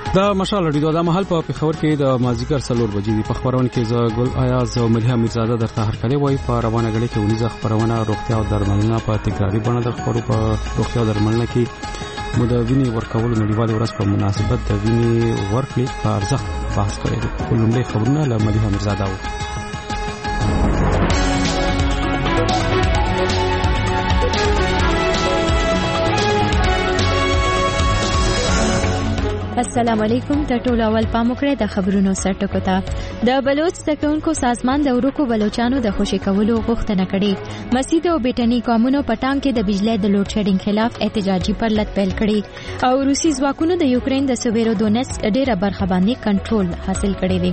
دا مشال ریډیو د محل په خبر کې د مازیګر 4 بجې په خبرونه کې ز ګل آیاز او ملي امیرزاده درته هرکلی وای په روانه غړي کې ونیزه خبرونه روغتیا او درملنه په تکراری بڼه د خبرو په روغتیا او درملنه کې مداویني ورکول نړیوال ورځ په مناسبت د ویني ورکړې په ارزښت بحث کړی دی. ولومړی خبرونه له ملي امیرزاده و. السلام علیکم. ته ټول اول پام وکړئ د خبرونو سرټکو ته. د بلوچ سکونکو سازمان د ورکو بلوچانو د خوشي کولو غوښتنه کړې. مسجد او بیٹنی قومونو پټان کې د بجلی د لوډ شیډینګ خلاف احتجاجي پرلط پیل کړي او روسي ځواکونو د یوکرين د سویرو دونیسک ډېره برخه باندې کنټرول حاصل کړی دی.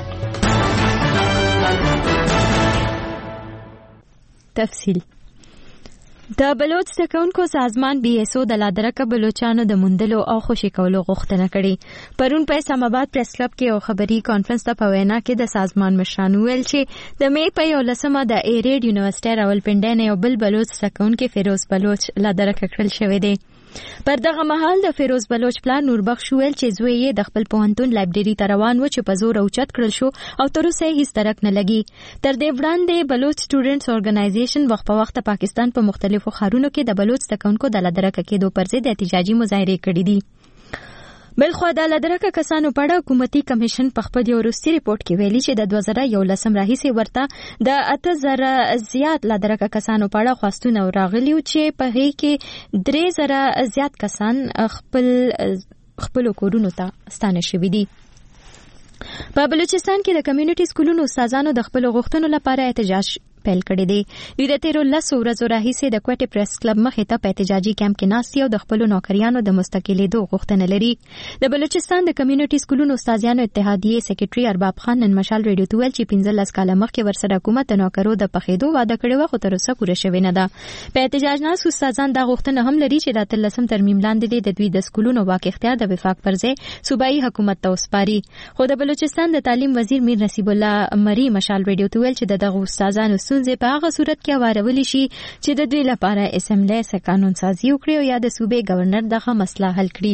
تفصیل د بلوچ سکونکو سازمان BSO د لادرکه بلوچانو د مندلو او خوشي کولو غوښتنه کړې. پرون په اسلام آباد پریس کلب کې یو خبري کانفرنس ته په وینا کې د سازمان مشرانو ویل چې د مې په 11مه د ایریډ یونیورسيټي راولپنډي نه یو بل بلوچ سکونکو فیروز بلوچ لادرکه کړل شوی دی. پر دغه مهال د فیروز بلوچ پلان نوربخش ویل چې زوی یې د خپل پوهنتون لایبرری ته روان و چې په زور اوچت کړل شو او تر اوسه هیڅ درک نه لګي. تر دې وړاندې بلوچ سټوډنټس اورګنایزیشن وخت په وخت پاکستان په مختلفو ښارونو کې د بلوچ سکونکو د لادرکه کېدو پر ضد احتجاجي مظاهرې کړې دي. بلخو د لادرکه کسانو په اړه حکومتي کمیشن په خپل یو وروستي ریپورت کې ویلي چې د 2011 راهیسې ورته د 8000 زیات لادرکه کسانو په اړه خواستونه راغلي چې په هغې کې 3000 زیات کسان خپل کورونو ته ستانه شوي دي. په بلوچستان کې د کمیونټي سکولونو استادانو د خپل غوښتنو لپاره احتجاج پیل کړی دی. دوی د 13 ورځو راهیسې د کوټې پریس کلب مخې ته په احتجاجي کیمپ کې ناست او د خپل نوکریانو د مستقلیدو غوښتنه لري. د بلوچستان د کمیونټي سکولونو استادانو اتحادیې سیکریټري ارباب خان نن مشال ریډیو ته ویل چې 15 کاله مخکې ورسره حکومت د نوکرو د پخېدو وعده کړې و خو تر اوسه پوره شوې نه ده. په احتجاج ناست استادان دا غوښتنه هم لري چې د 13 ترمیم لاندې د دوی د سکولونو واک اختیار د وفاق پر ځای صوبایي حکومت ته وسپاري. خو د بلوچستان د تعلیم وزیر میر نصیب الله مری مشال ریډیو ته ویل چې دغه استادانو ستونزې په هغه صورت کې وارولی شي چې د دوی لپاره اسمبلی سره قانون سازي وکړي او یا د صوبې گورنر دغه مسله حل کړي.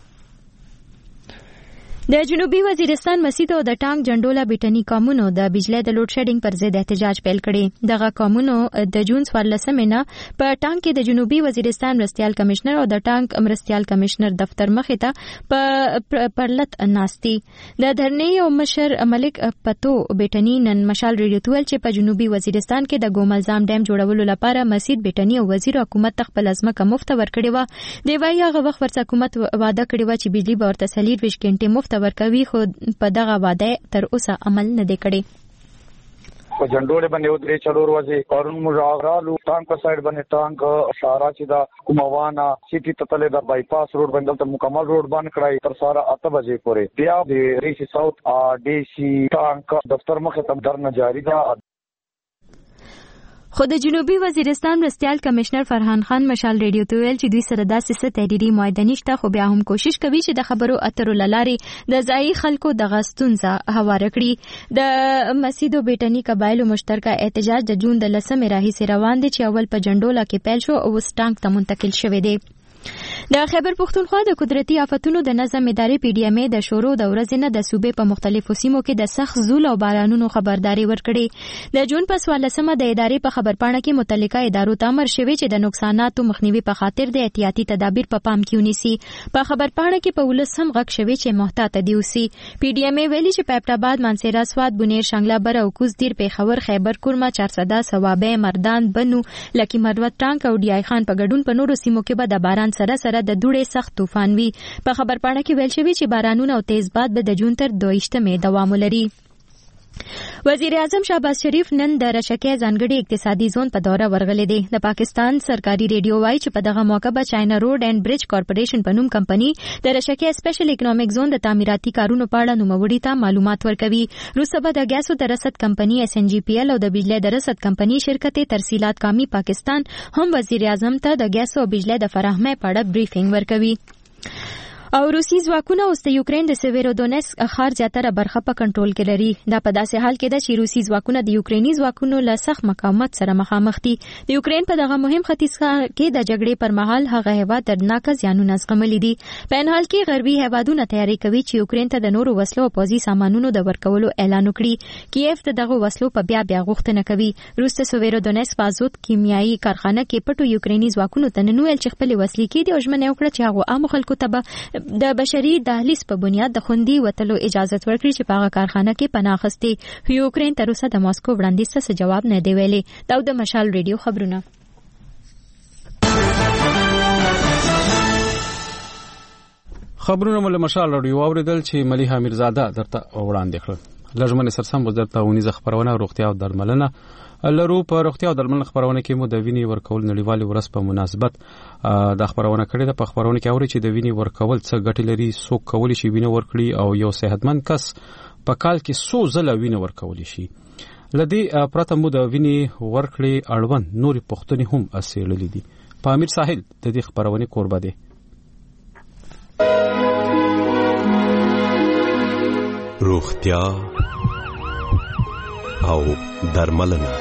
د جنوبي وزیرستان مسجد او د ټانک جنډولا بیٹنی قومونو د بجلی د لوډ شیډینګ پر ضد احتجاج پیل کړي. دغه قومونو د جون 14 نه په ټانک کې د جنوبي وزیرستان مرستيال کمشنر او د ټانک مرستيال کمشنر دفتر مخې ته په پرلط ناستي. د دھرنې او مشر ملک پتو بیٹنی نن مشال ریډیو ته ویل چې په جنوبي وزیرستان کې د ګوملزام ډیم جوړولو لپاره مسجد بیٹنی او وزیر حکومت خپل ازمکه مفت ورکړي و. دی وايي هغه وخت ورڅ حکومت وعده کړی و چې بجلی به ورته 24 غنټې مفت ورکوي خو په دغه وعده تر اوسه عمل نه دی کړی. په جنډولې باندې ودرې چلور ورځې قانون مراغرالو ټانک په سایډ باندې ټانک اشاره چې دا کوموانا سیټي ته تلې دا بایپاس روډ باندې ته مکمل روډ باندې کړای تر ساره 8 بجې پورې. بیا د ریشي ساوث DC ټانک دفتر مخه ته درنه جاری ده. خو د جنوبي وزیرستان مرستيال کمشنر فرحان خان مشال ریډیو ته ویل چې دوی سره داسې څه تحریري معاهده نشته خو بیا هم کوشش کوي چې د خبرو اترو لارې د ځایي خلکو د غستونزه هواره کړي. د مسجد او بیٹنی قبایلو مشترکه احتجاج د جون د 10 راهیسې روان دي چې اول په جنډولا کې پیل شو او اوس ټانک ته منتقل شوی دی. د خیبر پختونخوا د قدرتي آفتونو د نظم ادارې PDMA د شورو د ورځې نه د صوبې په مختلفو سیمو کې د سخت زول او بارانونو خبرداري ورکړې. د جون په 14مه د ادارې په خبرپاڼه کې متعلقه ادارو ته امر شوی چې د نقصاناتو مخنیوي په خاطر د احتیاطي تدابیر په پام کې ونیسي. په خبرپاڼه کې په ولسم غږ شوی چې محتاط دي اوسي. PDMA ویلي چې په ابټاباد، منصیره، سوات، بنیر، شنګله بر او کوزدیر، پیښور، خیبر، کورما، چارسده، سوابه، مردان، بنو، لکی مروت، ټانک او ډیای خان په ګډون په نورو سیمو کې به د باران سره د دوړې سخت طوفان وي. په خبرپاڼه کې ویل شوی چې بارانونه او تیز باد به د جون تر 22 دوام ولري. وزیر اعظم شهباز شریف نن د رشکې ځانګړي اقتصادي زون په دوره ورغلی دی. د پاکستان سرکاري ریډیو وایي چې په دغه موقع به چاینا روډ اینڈ برج کارپوریشن په نوم کمپنی د رشکې سپیشل اکونومیک زون د تعمیراتي کارونو په اړه نوموړي ته معلومات ورکوي. وروسته به د ګیسو د رسد کمپنی SNGPL او د بجلی د رسد کمپنی شرکت ترسیلات کامی پاکستان هم وزیر اعظم ته د ګیسو او بجلی د فراهمۍ په اړه بریفینګ ورکوي. او روسي ځواکونه اوس د یوکرين د سیویرودونیسک ښار زیاتره برخه په کنټرول کې لري. دا په داسې حال کې ده چې روسي ځواکونه د یوکريني ځواکونو له سخت مقاومت سره مخامخ دي. د یوکرين په دغه مهم ختیځ کې د جګړې پر مهال هغه هیواد دردناک زیانونه زغملي دي. په ان حال کې غربي هیوادونه تیاری کوي چې یوکرين ته د نورو وسلو او پوځي سامانونو د ورکولو اعلان وکړي. کیف ته دغه وسلو په بیا غوښتنه کوي. روس د سیویرودونیسک په ازوت کیمیاوي کارخانه کې پټو یوکريني ځواکونو ته نن ویل چې خپل وسلې کې د ژمنه وکړه چې هغه عام خلکو ته د بشري دهلیز په بنیاد د خوندي وتلو اجازه ورکړي چې په هغه کارخانه کې پناه اخیستي. یوکرين تر اوسه د ماسکو وړاندیز ته جواب نه دی ویلي. دا د مشال ریډیو خبرونه. خبرونه مله مشال ریډیو اوریدل چې ملیحه میرزاده درته وړاندې کړل. لږمن سرسم وزارت ونیزه خبرونه روغتیا او درملنه لرو. په روغتیا او درملنه خبرونه کې مو د وینې ورکول نړیوالې ورځ په مناسبت د خبرونه کړې ده. په خبرونه کې اوري چې د وینې ورکول څه ګټې لري، څوک کولی شي وینې ورکړي او یو صحتمند کس په کال کې څو ځله وینې ورکول شي. لدی پرته مو د وینې ورکړې اړوند نورې پوښتنې هم اسېړلې دي. په امیر ساحل د دې خبرونه کوربه دی. روغتیا او درملنه.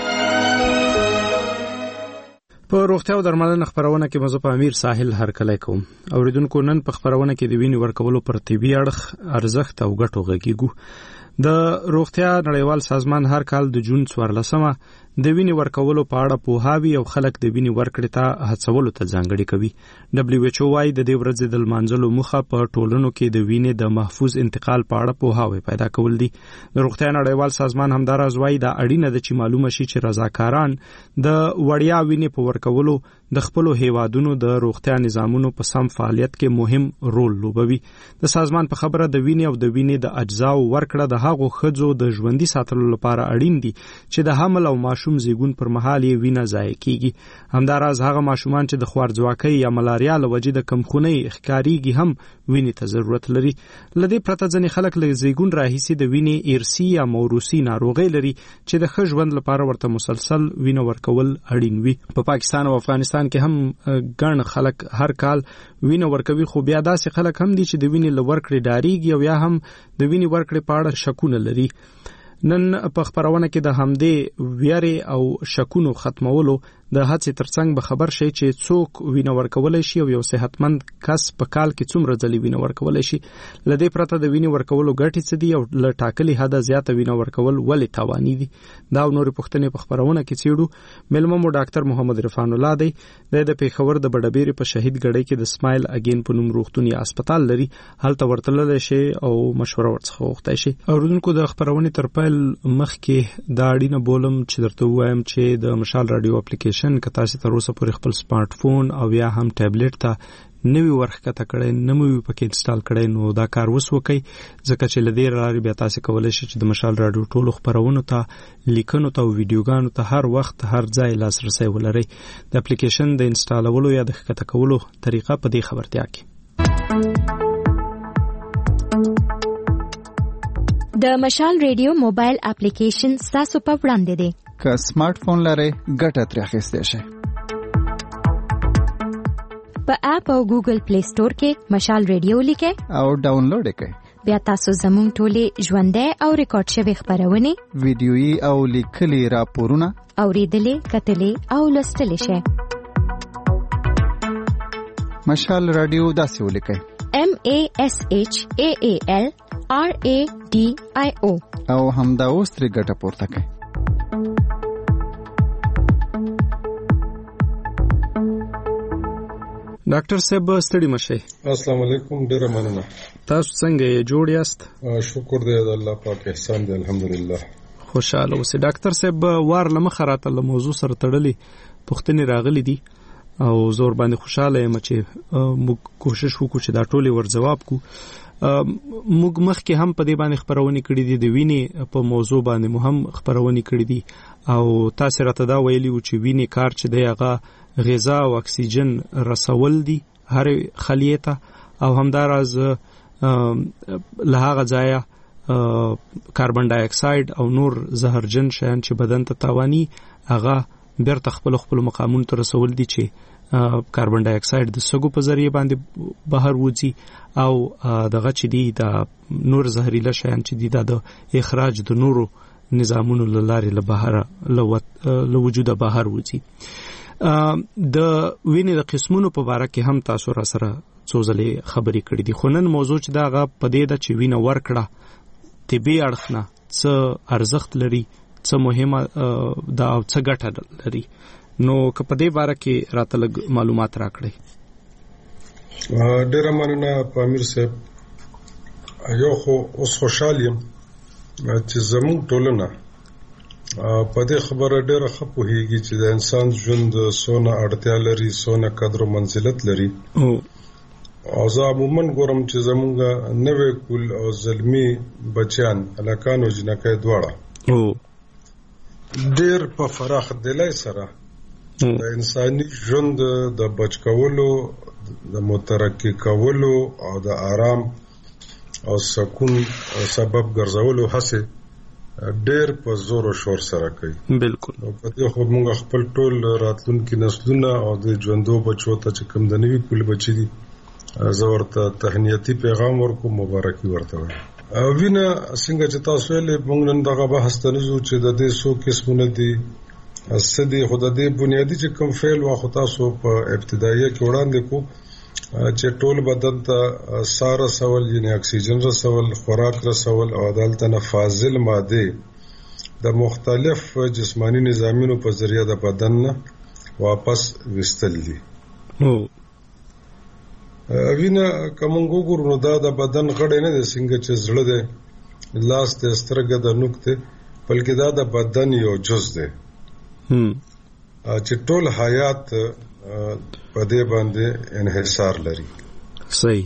په روغتیا او درملنه خبرونه کې مزه په امیر ساحل هرکلی کوم. اوریدونکو نن په خبرونه کې د وینې ورکولو پر طبي اړخ ارزښت او ګټو غږیږو. د روغتیا نړیوال سازمان هر کال د جون 14مه د وینې ورکولو په اړه پوهاوی او خلک د وینې ورکړې ته هڅولو ته ځانګړي کوي. WHO وايي د دې ورځې د لمانځلو موخه په ټولنو کې د وینې د محفوظ انتقال په اړه پوهاوی پیدا کول دي. د روغتیا نړیوال سازمان همداراز وايي دا اړینه ده چې معلومه شي چې رضاکاران د وړیا وینې په ورکولو د خپلو هیوادونو د روغتیا نظامونو په سم فعالیت کې مهم رول لوبوي. د سازمان په خبره د وینې او د وینې د اجزاو ورکړه د هغو ښځو د ژوندۍ ساتلو لپاره اړین دي چې د حمل او ماشوم زیږون پر مهال یې وینه ضایع کیږي. همداراز هغه ماشومان چې د خوارځواکۍ یا ملاریا له وجې د کمخونۍ ښکاریږي هم وینې ته ضرورت لري. لدې پرته ځینې خلک له زیږون راهیسې د وینې ارثي یا موروثي ناروغۍ لري چې د ښه ژوند لپاره ورته مسلسل وینه ورکول اړین وي. په پاکستان او افغانستان کې هم ګڼ خلک هر کال وینه ورکوي، خو بیا داسې خلک هم دي چې د وینې له ورکړې ډاریږي او یا هم د وینې ورکړې په اړه شکونه لري. نن په خبرونه کې د همدې ویاري او شکونو ختمولو د هڅې ترڅنګ به خبر شي چې څوک وینه ورکولای شي او یو صحتمند کس په کال کې څومره ځلې وینه ورکولای شي. لدې پرته د وینې ورکولو ګټې څه دي او له ټاکلي حده زیاته وینه ورکول ولې تاواني دي، دا او نورې پوښتنې په خبرونه کې څېړو. مېلمه مو ډاکټر محمد عرفان الله دی. د پېښور د بډبېرې په شهید ګړۍ کې د سمایل اگین په نوم روغتون یا هسپتال لري. هلته ورتللی شي او مشوره ورڅخه وغوښتی شي. اوریدونکو د خبرونې تر پیل مخکې دا اړینه بولم چې درته ووایم چې د مشال رادیو اپلیکیشن که تاسو تر اوسه پورې خپل سمارټ فون او یا هم ټابلیټ ته نوی ورخکته کړئ، نوی پکې انسټال کړئ، نو دا کار وکړئ ځکه چې لدې لارې بیا تاسو کولای شئ چې د مشال رادیو ټولو خبرونو ته، لیکنو ته او ویډیوګانو ته هر وخت هر ځای لاسرسی ولرئ. د اپلیکیشن د انسټالولو یا د ښکته کولو طریقه په دې خبرتیا کې. د مشال ریډیو موبایل اپلیکیشن تاسو په وړاندې دی. که سمارټ فون لرئ ګټه ترې اخیستی شئ. په اپ او ګوګل پلی سٹور کې مشال ریډیو لیکئ او ډاونلوډ یې کړئ. بیا تاسو زموږ ټولې ژوندۍ او ریکارډ شوي خبرونه، ویډیويي او لیکلي راپورونه اوریدلې، کتلې او لوستلې شئ. مشال رادیو داسې ولیکئ: MASHAAL RADIO او همدا اوس ترې ګټه پورته کړئ. ډاکټر صاحب ستړي مشه. السلام علیکم، ډیر مننه. تاسو څنګه جوړ یاست؟ شکر دی د الله پاک احسان دی، الحمدلله. خوشاله اوسئ. ډاکټر صاحب وار لمخه راته له موضوع سره تړلې پوښتنې راغلي دي او زور باندې خوشاله یم چې موږ کوشش وکړو چې دا ټولې ور جواب کو. موږ مخکې هم په دې باندې خبرونه کړې دي، د وینې په موضوع باندې مو هم خبرونه کړې دي او تاسو راته دا ویلي و چې وینې کار چې دی هغه غذا او اکسیجن رسول دي هر خلیه ته او همداراز له هغه ځایه کاربن ډای اکساید او نور زهرجن شیان چې بدن ته تاواني هغه بیرته خپل مقامونو ته رسول دي چې کاربن ډای اکساید د سګو په ذریعہ باندې بهر وځي او دغه چې دی د نور زهريله شیان چې دی د اخراج د نورو نظامونو لاره له بهر له وجوده بهر وځي. د وینې د قسمونو په اړه کې هم تاسو را سره څو ځلې خبرې کړې دي، خو نن موضوع چې دا غا په دې د چې وینه ورکړه طبي اړخ نه څه ارزښت لري، څه مهمه دا او څه ګټه لري، نو که په دې باره کې راته لږ معلومات راکړئ. ډېره مننه پامیر صاحب. یو خو اوس خوشحال یم چې زموږ ټولنه په دې خبره ډېره ښه پوهېږي چې د انسان ژوند څونه اړتیا لري، څونه قدر و منزلت لري. او زه عموما ګورم چې زموږ نوی کول او زلمی بچیان هلکان او جنکۍ دواړه ډېر په فراخ دلۍ سره د انساني ژوند د بچ کولو، د مترقي کولو او د آرام او سکون سبب ګرځولو هڅه ډېر په زور او شور سره کوي. بالکل. په دې خو موږ خپل ټول راتلونکي نسلونه او د ژوندو بچو ته چې کوم د نوي کول بچي دي زه ورته تهنیتي پیغام ورکوم، مبارکي ورته وایم. وینه څنګه چې تاسو ویلې موږ نن دغه بحث ته نزو چې د دې څو قسمونه دي سدي خو د دې بنیادی چې کوم فعل واخو تاسو په ابتدایي کې وړاندې کو چې ټول بدن ته سار رسول یعنی اکسیجن رسول، خوراک رسول او عدالت نه فاضل ماده د مختلف جسمانی نظامونو په ذریعہ د بدن نه واپس وستل دي. وینه کومو ګورو دا د بدن غړي نه د څنګه چې زړه ده، لاس ته سترګه د نوکته، بلکې دا د بدن یو جز ده چې ټول حیات په دې باندې انحصار لري. صحیح.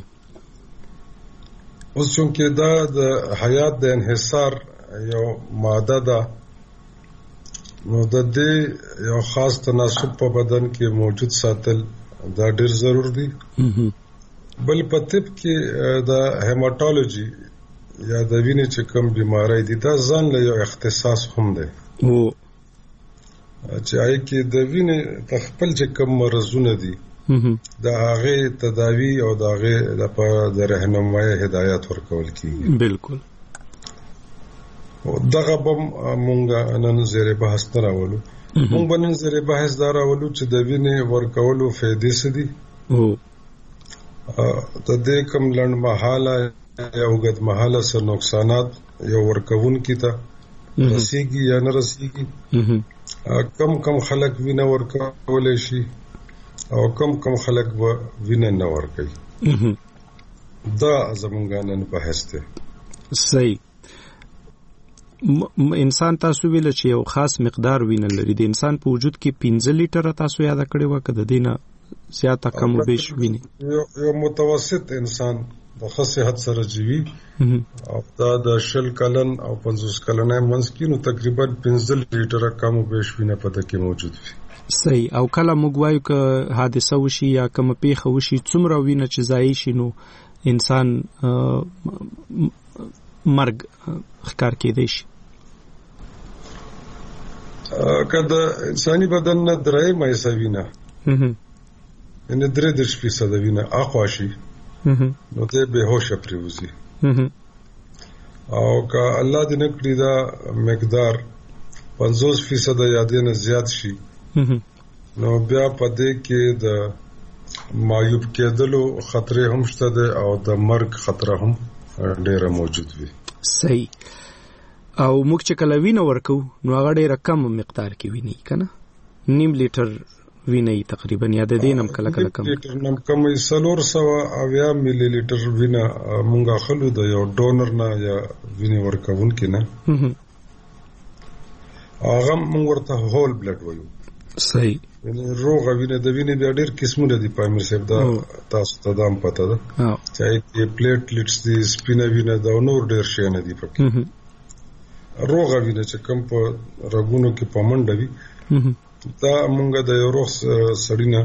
اوس چې دا د حیات د انحصار یو ماده ده، نو د دې یو خاص تناسب په بدن کې موجود ساتل دا ډېر ضرور دي. بل په طب کې د هیماتولوژي یا د وینې چې کوم بیماری دي دا ځان له یو اختصاص هم ده چې آی کې د وینې تخپل چې کوم مرزونه دي د هغه تداوی او د هغه د رهنمایي هدایت ورکول کیږي. بالکل. او دغه بم مونږ نن زیره بحث راولو. مونږ بنن زیره بحث راولو چې د وینې ورکولو فائدې څه دي، د دې کوم لنډ مهاله یا اوږد مهاله سره نقصانات یو ورکون کی ته رسیږي یا نه رسیږي، کم خلک وینه ورکول شي او کم خلک وینه نه ورکوي. دا زمونږ نن بحث دی. صحیح. انسان تاسو ویل چې یو خاص مقدار وینه لري، د انسان په وجود کې 15 لیټر تاسو یاد کړی و که د دینه زیاته کم او بیش ویني؟ یو متوسط انسان د ښه صحت سره جیوي او دا د 20 کلن او 50 کلنه منځ کې نو تقریبا 15 لیټر کم او بیش وینه په دې کې موجود وي. صحیح. او کله موږ وایو که حادثه وشي یا کوم پیښه وشي څومره وینه چې ضایع شي نو انسان مرګ ښکار کېدی شي. که د انساني بدن نه درېیمه حصه وینه یعنې 33% وینه اخوا شي نو ته بهوشه پریوزي، او که الله دې نه کړي دا مقدار 50% یا دې نه زیات شي نو بیا په دې کې د معیوب کېدلو خطر هم شته ده او د مرګ خطر هم ډېر موجود وي. صحیح. او موږ چې کله وینه ورکو نو هغه ډېر کم مقدار کې ویني کنه، نیم لیټر وینه تقریبا یا د دینم کله کم لیټر نم کم 390 ملي لیټر وینه مونږه خلو د یو ډونر نه یا وینه ورکون کې نه هغه مونږ ورته هول بلډ وایو. صحیح. یعنی روغ وینه د وینې د ډېر قسمونه دي پامیر صاحب دا تاسو ته دام پته ده چې پلیټلیټس دي، سپینه وینه دا نور ډېر شي نه دي پکې. روغ وینه چې کوم په رګونو کې پمنډه وي دا مونږه د یو روغ سړی نه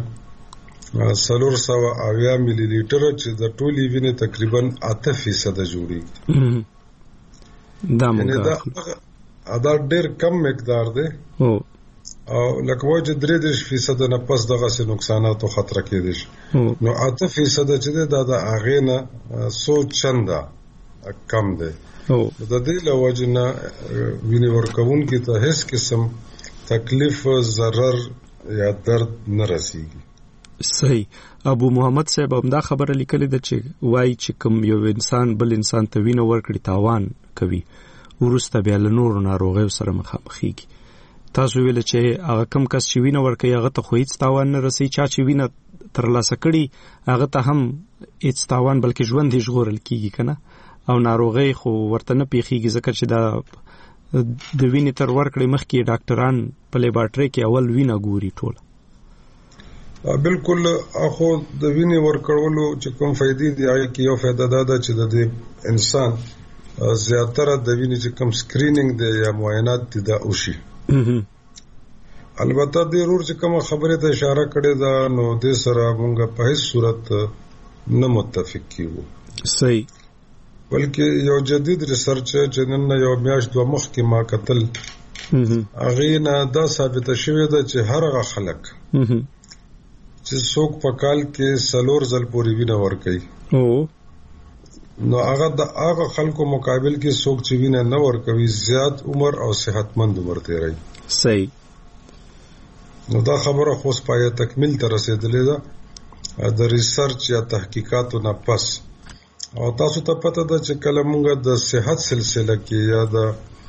480 ملي لیټر چې د ټولي وینې تقریبا 8% جوړیږي. دا مونږه دا ډېر کم مقدار دی او لکه وایي چې 3% نه پس دغه سي نقصانات او خطر کېدي شي. نو 8% چې دا د هغې نه څو چنده کم دی. د دې له وجې نه وینې ورکوونکي ته هیڅ قسم تکلیف، ضرر یا درد نه رسیږي. صحیح. ابو محمد صاحب همدا خبره لیکلې ده چې وایي چې کوم یو انسان بل انسان ته وینه ورکړي تاوان کوي، وروسته بیا له نورو ناروغیو سره مخامخېږي. تاسو ویل چې هغه کم کس چې وینه ورکوي هغه ته خو هیڅ تاوان نه رسي، چا چې وینه ترلاسه کړي هغه ته هم هیڅ تاوان بلکې ژوند یې ژغورل کېږي که نه، او ناروغۍ خو ورته نه پیښیږي ځکه چې دا د وینې تر ورکړې مخکې ډاکټران په لیبارټرۍ کې اول وینه ګوري ټوله. بالکل. اخو د وینې ورکولو چې کوم فائدې دي هغه کې یو فائدہ دا ده چې د انسان زیاتره د وینې چې کوم سکرینینګ دی یا معاینات دي دا وشي. البته د ضرور چې کوم خبره ته اشاره کړې ده نو د سره موږ په هیڅ صورت نه متفق کیو. صحیح. بلکې یو جدید ریسرچ چې نن یو میاشت دوه مخکې ما کتل هغه نه دا ثابته شوې ده چې هر هغه خلک چې څوک په کال کې 4 ځل پورې وینه ورکوي نو هغه د هغه خلکو مقابل کې څوک چې وینه نه ورکوي زیات عمر او صحتمند عمر تیري. صحیح. نو دا خبره خو سپایه تکمیل ته رسیدلې ده د ریسرچ یا تحقیقاتو نه پس. او تاسو ته پته ده چې کله موږ د صحت سلسله کې یا د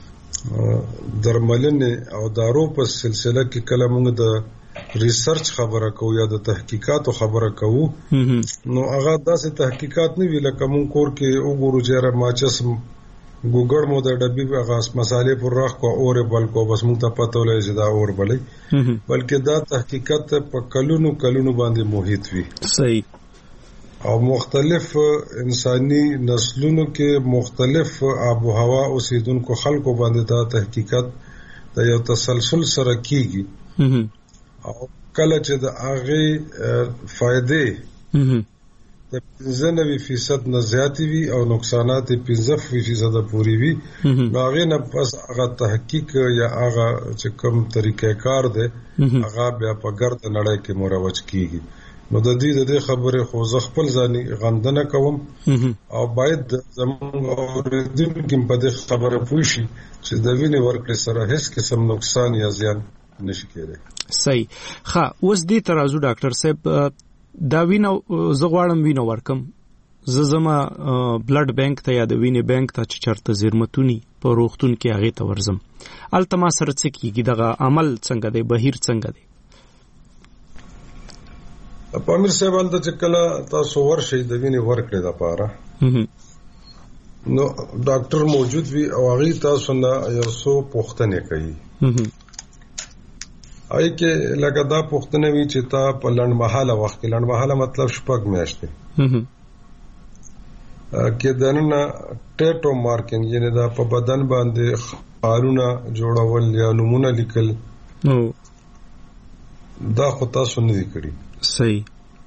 درملنې او دارو په سلسله کې کله موږ د ریسرچ خبره کوو یا د تحقیقاتو خبره کوو نو هغه داسې تحقیقات نه وی لکه موږ کور کې وګورو چې ماچس ګوګړ مو د ډبې هغه مصالې پر راخ کو اور بل کو بس موږ ته پته ولې چې دا اور بلې بلکې دا تحقیقات په کلونو باندې محیط وي. صحیح. او مختلف انساني نسلونو کې مختلف آب و هوا اوسیدونکو خلکو باندې دا تحقیقات د یو تسلسل سره کیږي او کله چې د هغه فائدې د 95% نه زیاتې وي او نقصانات 15% پورې وي نو هغه نه پس هغه تحقیق یا هغه چې کوم طریقې کار دی هغه بیا په ګرد نړۍ کې مروج کیږي. نو د دې خبره خو زه خپل ځاني غندنه کوم او باید زموږ اوریدونکو په دې خبره پوه شي چې د وینې ورکړې سره هیڅ قسم نقصان یا زیان نشي کېدای. صحیح. ښه اوس دې ترازو ډاکټر صاحب دا وینه زه غواړم وینه ورکم، زه زما بلډ بانک ته یا د وینې بانک ته چې چرته زیرمتونی په روغتون کې هغه ته ورزم، الته ما سره څه کیږي، دغه عمل څنګه دی، بهیر څنګه دی؟ په امیر صاحب ولته چې کله تاسو ورشئ د وینې ورکړې لپاره نو ډاکټر موجود وي او هغه تاسو نه یو څو پوښتنې کوي. آی کې لکه دا پوښتنه وی چې تا په لنډمحاله وخت کې، لنډمحاله مطلب شپږ میاشتې کې دنه ټیټو مارکینګ یعنی دا په بدن باندې خارونه جوړول یا نمونه لیکل دا خو تاسو نه دي کړی. صحیح.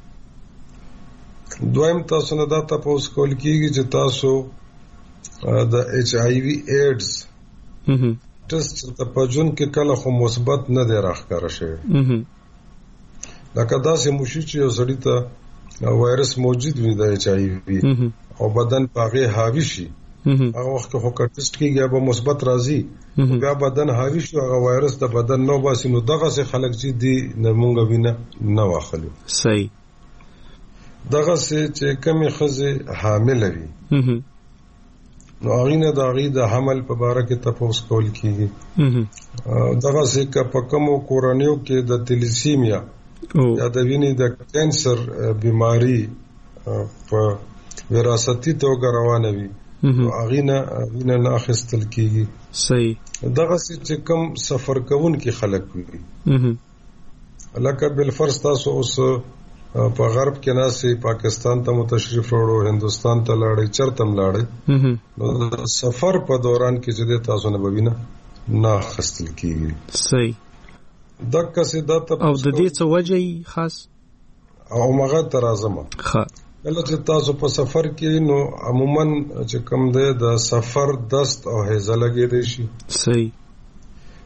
دویم تاسو نه دا تاسو کول کیږي چې تاسو د HIV AIDS ټیسټ ته پجون کې کله خو مثبت نه دی راښکاره شوی لکه داسې موشي چې یو سړی ته وایرس موجود وي د HIV او بدن پاغه حاوی شي هغه وخت خو ټیسټ کیږي به مثبت راځي بیا بدن حاوی شي هغه وایرس د بدن نو باسي نو دغه څه خلک چې دی نمونګه وینه نه واخلو. صحیح. دغه څه چې کمی خزه حامل وي نو هغه نه د حمل په اړه کې تاسو کول کیږي. دغه څه په کومو کورانیو کې د تلیسیمیا یا د وینې د کانسر بیماری په وراثتي توګه روانه وي هغه نه وینه نه اخیستل کیږي. صحیح. دغه چې کوم سفر کوون کې خلک وي لکه بل فرض تاسو اوس په غرب کې ناسي پاکستان ته متشرف وروړو، هندستان ته لاړې، چرته لاړې نو سفر په دوران کې چې تاسو نه بوینه نه خستل کیږي. صحیح. دغه څه د او د دې څه وجه خاص او مغه ترازمه ښه کله چې تاسو په سفر کې نو عموما چې کوم ده د سفر دست او هیزه لګیدي شي. صحیح.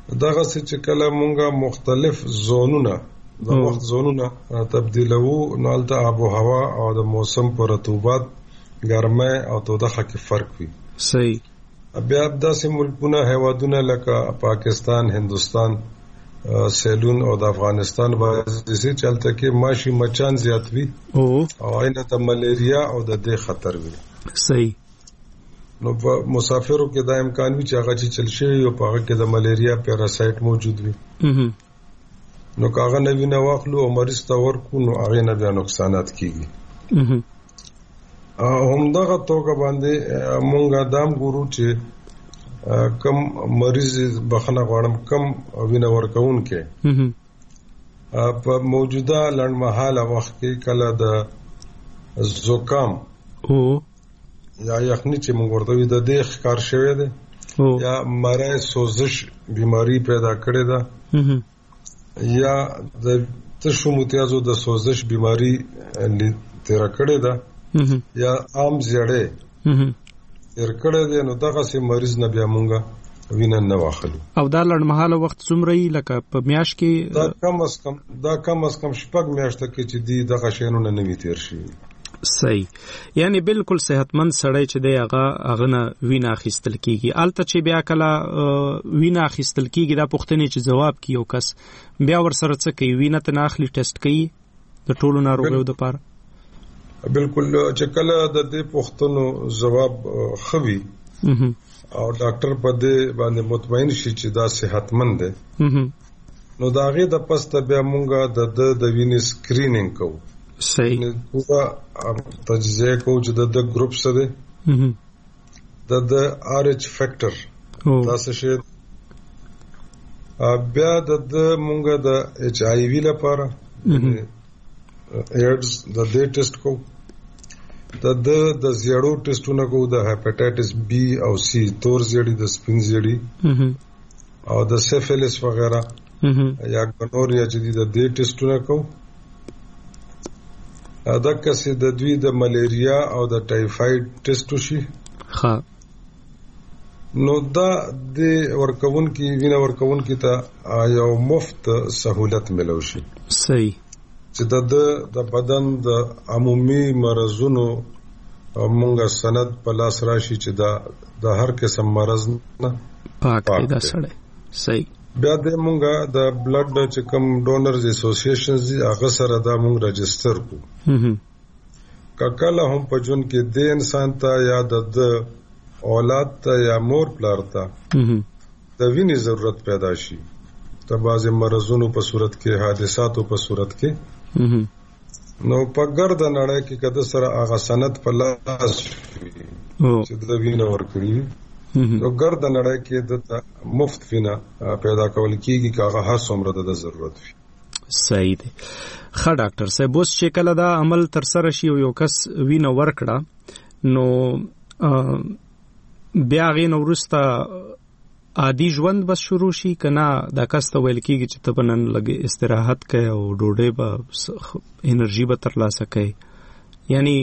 دغه چې کله مونږه مختلف زونونه د وخت زونونه تبدیلو نو البته آب و هوا او د موسم پر رطوبت ګرمه او تودوخه کې فرق وي. صحیح. بیا داسې ملکونه هیوادونه لکه پاکستان، هندستان، سیلون او د افغانستان باندې چلته کې ماشي مچان زیات وي او عینه د ملیریا او د دې خطر وي. صحیح. نو په مسافرو کې دا امکان وي چې هغه چې چل شي او په هغه کې د ملیریا پیراسایت موجود وي. نو کاغه نوی نه واخلو او مریض ته ورکو نو هغه نه بیا نقصانات کیږي. همدغه توګه باندې مونږه دام ګورو چې کم مریض بخنه غواړم کم وینه ورکون کې په موجوده لړمحاله وخت کې کله د زکام یا یخني چې موږ ورته د دې ښکار شوی دی یا مرای سوزش بیماری پیدا کړې ده یا د تشو متیازو د سوزش بیماری تیر کړې ده یا عام زیړې تیر کړې ده نو دغه سي مریض نه بیا مونږه وینه نه واخلو. او دا لړمحاله وخت څومره لکه په میاش کې دا کم از کم شپږ میاشتې کې چې دی دغه شینونه نه وی تیر شي. صحیح. یعنی بالکل صحتمند سړی چې دی هغه نه وینه اخیستل کیږي. الته چې بیا کله وینه اخیستل کیږي دا پوښتنه چې جواب کیو کس بیا ورسره څه کوي وینه ته اخلي ټیسټ کوي د ټولو ناروغیو لپاره. بالکل چې کله د دې پوښتنو جواب خوي او ډاکټر په دې باندې مطمئن شي چې دا صحتمند دی نو دا غي د پسته بیا مونږه د وینې سکرینینګ کوو. صحیح. پورا تجزیه کوو چې د ګروپ سره د RH فیکټر دا څه شي بیا د مونږه د HIV لپاره ایډز د دې ټیسټ کوو د زیړو ټیسټونه کوو د هپاتایټس B او C تور زیړی د سپین زیړی او د سیفیلس وغیرہ یا ګنوریا چې د دې ټیسټونه کوو. دا کسي د دوی د ملیریا او د ټایفاید ټیسټ وشي. ها نو دا د ورکون کی وینه ورکون کی ته یو مفت سہولت ملو شي. صحیح. چې د بدن د عمومي مرزونو مونږه سند په لاس راشي چې د هر قسم مرز نه پاک دا سره. صحیح. بیا د مونږه د بلډ چې کوم ډونرز اسوسییشنز دي هغه سره دا مونږ رجستر کو. کله هم په جون کې د انسان ته یا د اولاد ته یا مور پلار ته د وینې ضرورت پیدا شي ته بعض مرزونو په صورت کې حادثاتو په صورت کې نو په ګرد نړۍ کې کده سره هغه سند په لاس چې د وینې ورکړي نو ګرد نړۍ کې د مفت وینه پیدا کول کیږي که هغه هر څومره د ضرورت وي. صحیح دی. ښه ډاکټر صاحب اوس چې کله دا عمل تر سره شي او یو کس وینه ورکړه نو بیا غي نو ورسته عادي ژوند بس شروع شي کنه دا کس ته ویل کیږي چې ته بنن لګي استراحت کوي او ډوډۍ به انرژي به ترلاسه کوي. یعنی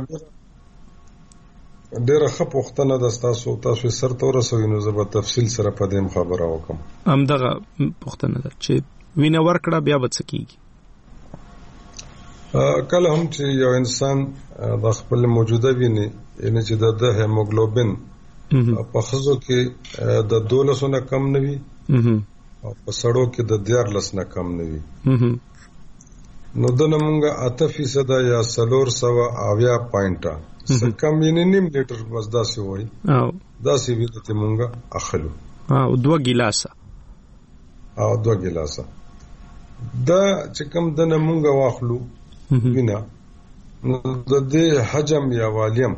ډېر ښه پوښتنه ده تاسو سر تور سوي نو زه به تفصیل سره په دې خبره وکم. همدغه پوښتنه ده چې وینه ورکړه بیا به څه کیږي. کله هم چې یو انسان د خپل موجوده ویني یعنی چې د هیموګلوبین په خزو کې د 12 نه کم نه وي او په سړو کې د 14 نه کم نه وي نو د نمونګه 8% یا 400 پوینټه کم یې نیم لیټر بس داسې وای او داسې وی ته مونږه اخلو او 2 ګلاسه دا چې کم د نمونګه واخلو وینا نو د دې حجم یا والیم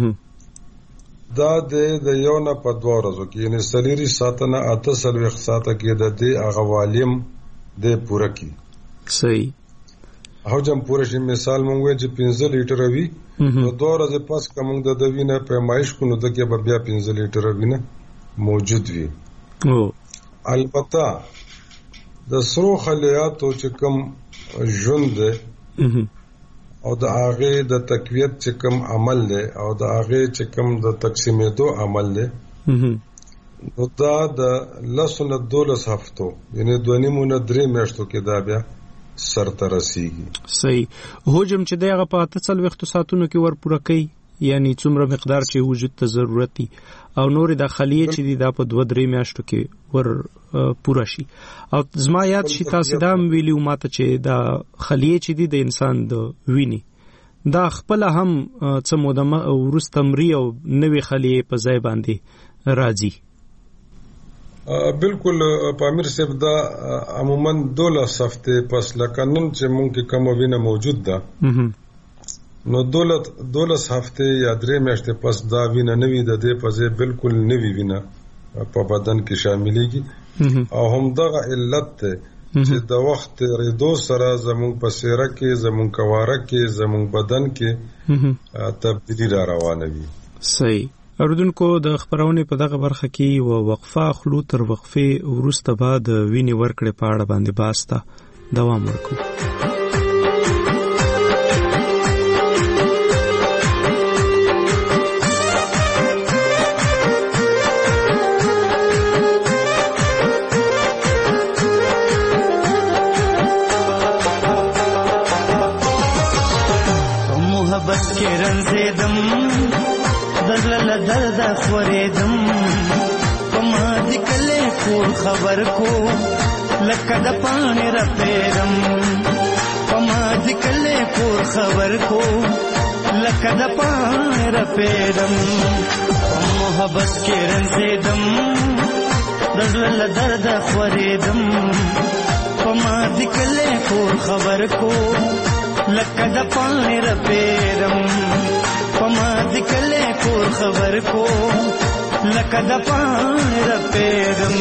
دا د یو نه په 2 ورځو کې یعنی سلیری ساتنه 8 ساعته کې د دې هغه والیم د پوره کی. صحیح. حجم پوره شي مثال مونږ چې 15 لیټر وي نو 2 ورځې پس کوم د وینه پیمایش کو نو د کې بیا 15 لیټر وینه موجود وي. البته د سرو خلیاتو چې کوم ژوند او د هغه د تقویت چې کوم عمل دی او د هغه چې کوم د تقسیمېدو عمل دی نو دا د 12 هفتو یعنی 2.5-3 میاشتو کې دا بیا سر ته رسیږي. صحیح. حجم چې دغه په 48 ساعتونو کې ور پوره کوي، یعنی څومره مقدار چې وجود ته ضرورت دي، او نور د خلیه چې دا په 2-3 میاشتو کې ور پوره شي. او زما یاد شي تاسو دا ویلو ماته چې دا خلیه چې د انسان د ویني دا خپل هم څه مودمه ورستمري او نوې خلیه په ځای باندې راځي. بالکل پامیر صاحب دا عموما 12 هفته پس لکه نن چې مونږ کې کوم وینه موجود ده نو 12 هفته یا 3 میاشتې پس دا وینه نوې ده د پځه بالکل نوې وینه په بدن کې شاملېږي. او هم دغه علت ته چې د وخت ریدو سره زمونږ په سیره کې زمونږ کواره کې زمونږ بدن کې تبدیلی را روانه وي. صحیح. اوردونکو د خبرونه په دغه برخه کې و وقفه خلو تر وقفه ورسته بعد ویني ورکړې په اړه باندې باسته دوام ورکو. محبت کې رنځېدم دزل درد خوریدم پما دکلے کور خبر کو لکه د پانی رپیدم پما دکلے کور خبر کو لکه د پانی رپیدم محبت کې رنځېدم دزل درد خوریدم پما دکلے کور خبر کو لکه د پانی رپیدم پما دکلے کور خبر کو لکه د پانی رپیدم.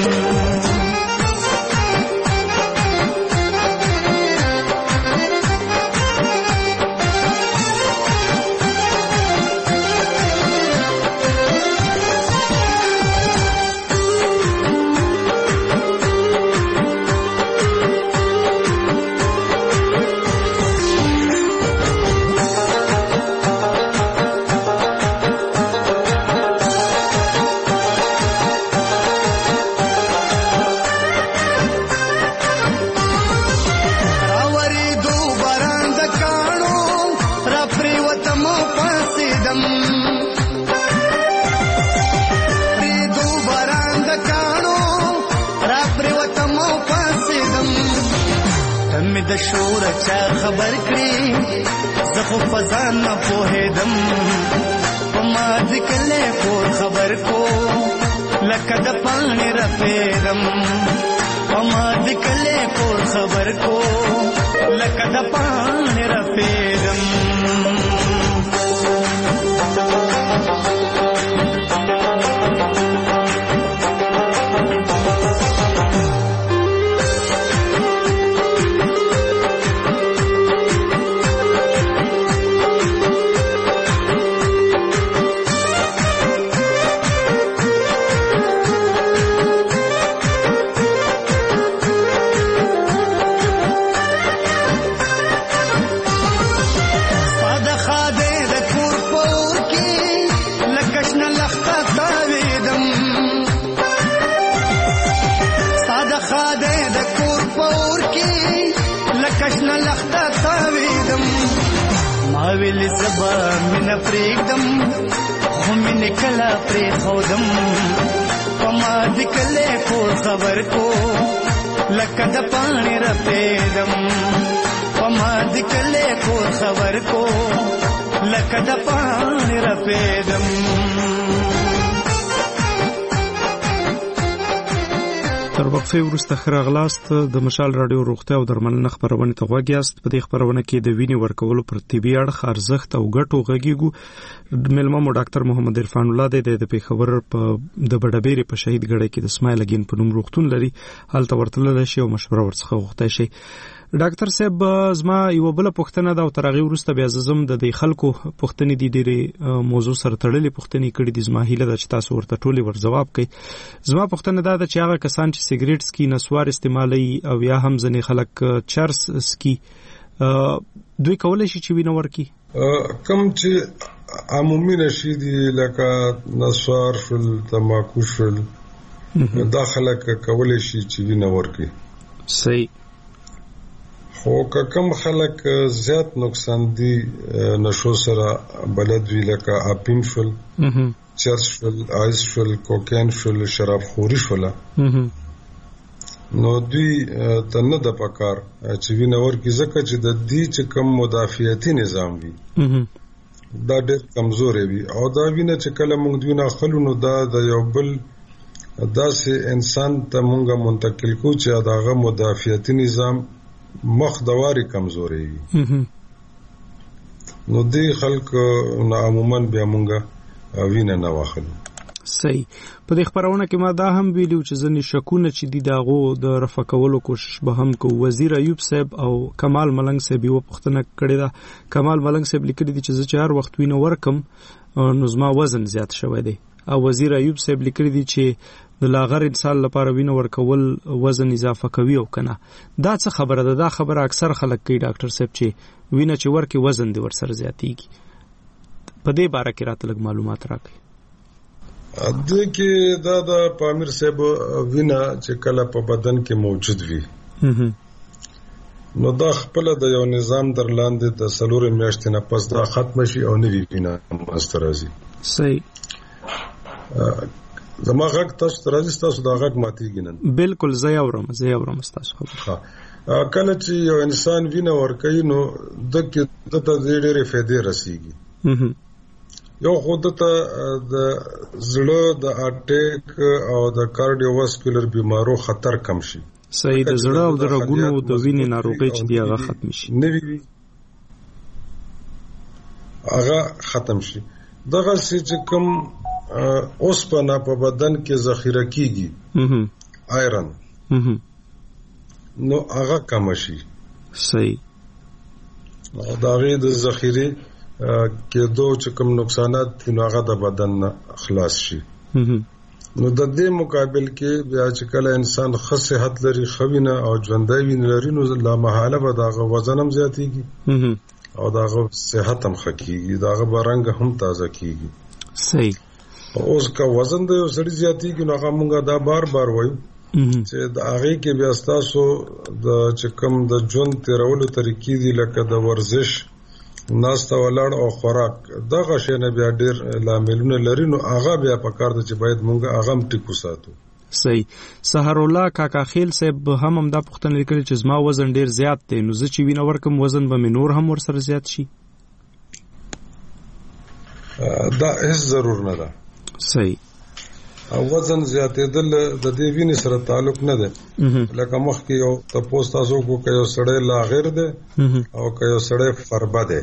د شور چا خبر کړي زخو فزان نه پوهېدم پما ذکلې کور خبر کو لکه د پانی رپېدم پما ذکلې کور خبر کو لکه د پانی رپېدم. ویل سبا من پریدم خو من کلا پری خودم پما دکلے کور خبر کو لکه د پانی رپیدم پما دکلے کور خبر کو لکه د پانی رپیدم. تر وقفه وروسته خراغلاست د مشال رادیو روغتیا او درملنه خبرونه ته غوږیاست. په دې خبرونه کې د وینې ورکولو پر طبي اړخ ارزښت او ګټو غږیږو. ملما مو ډاکټر محمد عرفان الله د پیښور په د بډبېری په شهید ګړی کې د اسماعیل اگین په نوم روغتون لري، هلته ورتلل شي او مشوره ورڅخه غوښتای شي. ډاکټر صاحب زما یو بل پوښتنه دا او ترغه ورسته بیا زم د دې خلکو پوښتنې دي ډېرې موضوع سره تړلې پوښتنې کړې دي. زما هیله ده چې تاسو ورته ټولې ور جواب کړئ. زما پوښتنه دا ده چې هغه کسان چې سیګریټ سکي، نسوار استعمالي او یا هم ځنې خلک چرس سکي، دوی کولای شي چې وینه ورکړي؟ کم چې عمومي نشي دي لکه نسوار شول، تماکو شول دا خلک کولای شي چې وینه ورکړي. صحیح. خو کوم خلک زیات نقصان دي نشو سره بلد وی لکه اپین شول، چرس شول، آیس شول، کوکین شول، شراب خوري شول، نو دوی ته نه د پکار چې وینه ورکړي ځکه چې د دې چې کوم مدافعتي نظام وي دا ډېر کمزوري وي او دا وینه چې کله موږ دوی نه خلو نو دا د یو بل داسې انسان ته موږ منتقل کو چې داغه مدافعتي نظام مخ دواري کمزوري وي. نو دې خلک عموما بیا موږ وینه نه واخلو. صحیح. په دې خبرونه کې ما دا هم ویلو چې ځنې شکونه چې دي داغو د رفع کولو کوشش به هم کو. وزیر ایوب صاحب او کمال ملنګ صاحب یو پوښتنه کړې ده. کمال ملنګ صاحب لیکلي دي چې زه هر وخت وینه ورکم نو زما وزن زیات شوی دی، او وزیر ایوب صاحب لیکلي دي چې د لاغر انسان لپاره وینه ورکول وزن اضافه کوي او کنه. دا څه خبره ده؟ دا خبره اکثر خلک کوي ډاکټر صاحب چې وینه چې ورکي وزن دی ورسره زیاتیږي. په دې باره کې راته لږ معلومات راکړئ. د کې دا د پامیر صاحب وینه چې کله په بدن کې موجود وي نو دا خپل د یو نظام در لاندې د 4 میاشتې نه پس دا ختم شي او نوی وینه مستر راځي. صحیح. زما غږ تاسو راځي، تاسو دا غږ ماتيږي نن. بالکل زه اورم تاسو خبره. کله چې یو انسان وینه ورکوي نو د کې د ډېرې فائدې رسیږي. یو خود ته د زړه د اټیک او د کارډیوواسکولر بیمارو خطر کم شي. صحیح. د زړه او د رګونو د وینې ناروغي چې دی هغه ختم شي، نوی هغه ختم شي. دغه چې کوم اوسپنه په بدن کې ذخیره کیږي آیرن نو هغه کم شي. صحیح. دا غي د ذخیره کې دوه چې کوم نقصانات دي نو هغه د بدن نه خلاص شي. نو د دې مقابل کې بیا چې کله انسان ښه صحت لري، خوینه او ژوندۍ وینه لري نو لا محاله به دغه وزن هم زیاتېږي او دغه صحت هم ښه کېږي، دغه رنګ هم تازه کېږي. صحیح. اوس که وزن د یو سړي زیاتېږي نو هغه مونږ دا بار وایو چې د هغې کې بیا ستاسو د چې کوم د ژوند تېرولو طریقې دي لکه د ورزش، ناسته ولاړ او خوراک، دغه شی نه بیا ډېر لاملونه لري نو هغه بیا پکار ده چې باید مونږ هغه هم ټیک وساتو. صحیح. سحر الله کاکا خیل صاحب هم دا پوښتنه لیکلې چې زما وزن ډېر زیات دی نو زه چې وینه ورکم وزن به مې نور هم ورسره زیات شي؟ دا هیڅ ضرور نه ده. صحیح. وزن زیاتېدل د دې وینې سره تعلق نه دی. لکه مخکې یو تاسو کو که یو سړی لاغر دی او که یو سړی فربه دی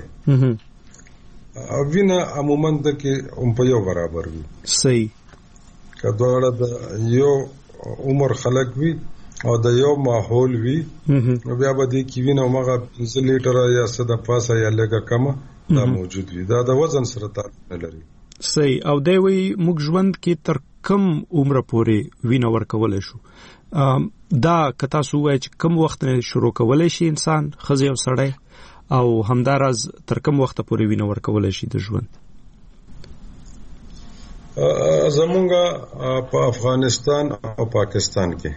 وینه عموما د کې په یو برابر وي. صحیح. که دواړه د یو عمر خلک وي او د یو ماحول وي نو بیا به دې کې وینه مغه 5 لیټره یا 100 پاسه یا لږه کمه دا موجود وي. دا د وزن سره تعلق نه لري. صحیح. او دی وی موږ ژوند کې تر کم عمر پورې وینه ورکولای شو؟ دا که تاسو وایئ چې کم وخت نه شروع کولای شي انسان ښځه او سړی او همداراز تر کم وخت پورې وینه ورکولای شي د ژوند؟ زمونږ په افغانستان او پاکستان کې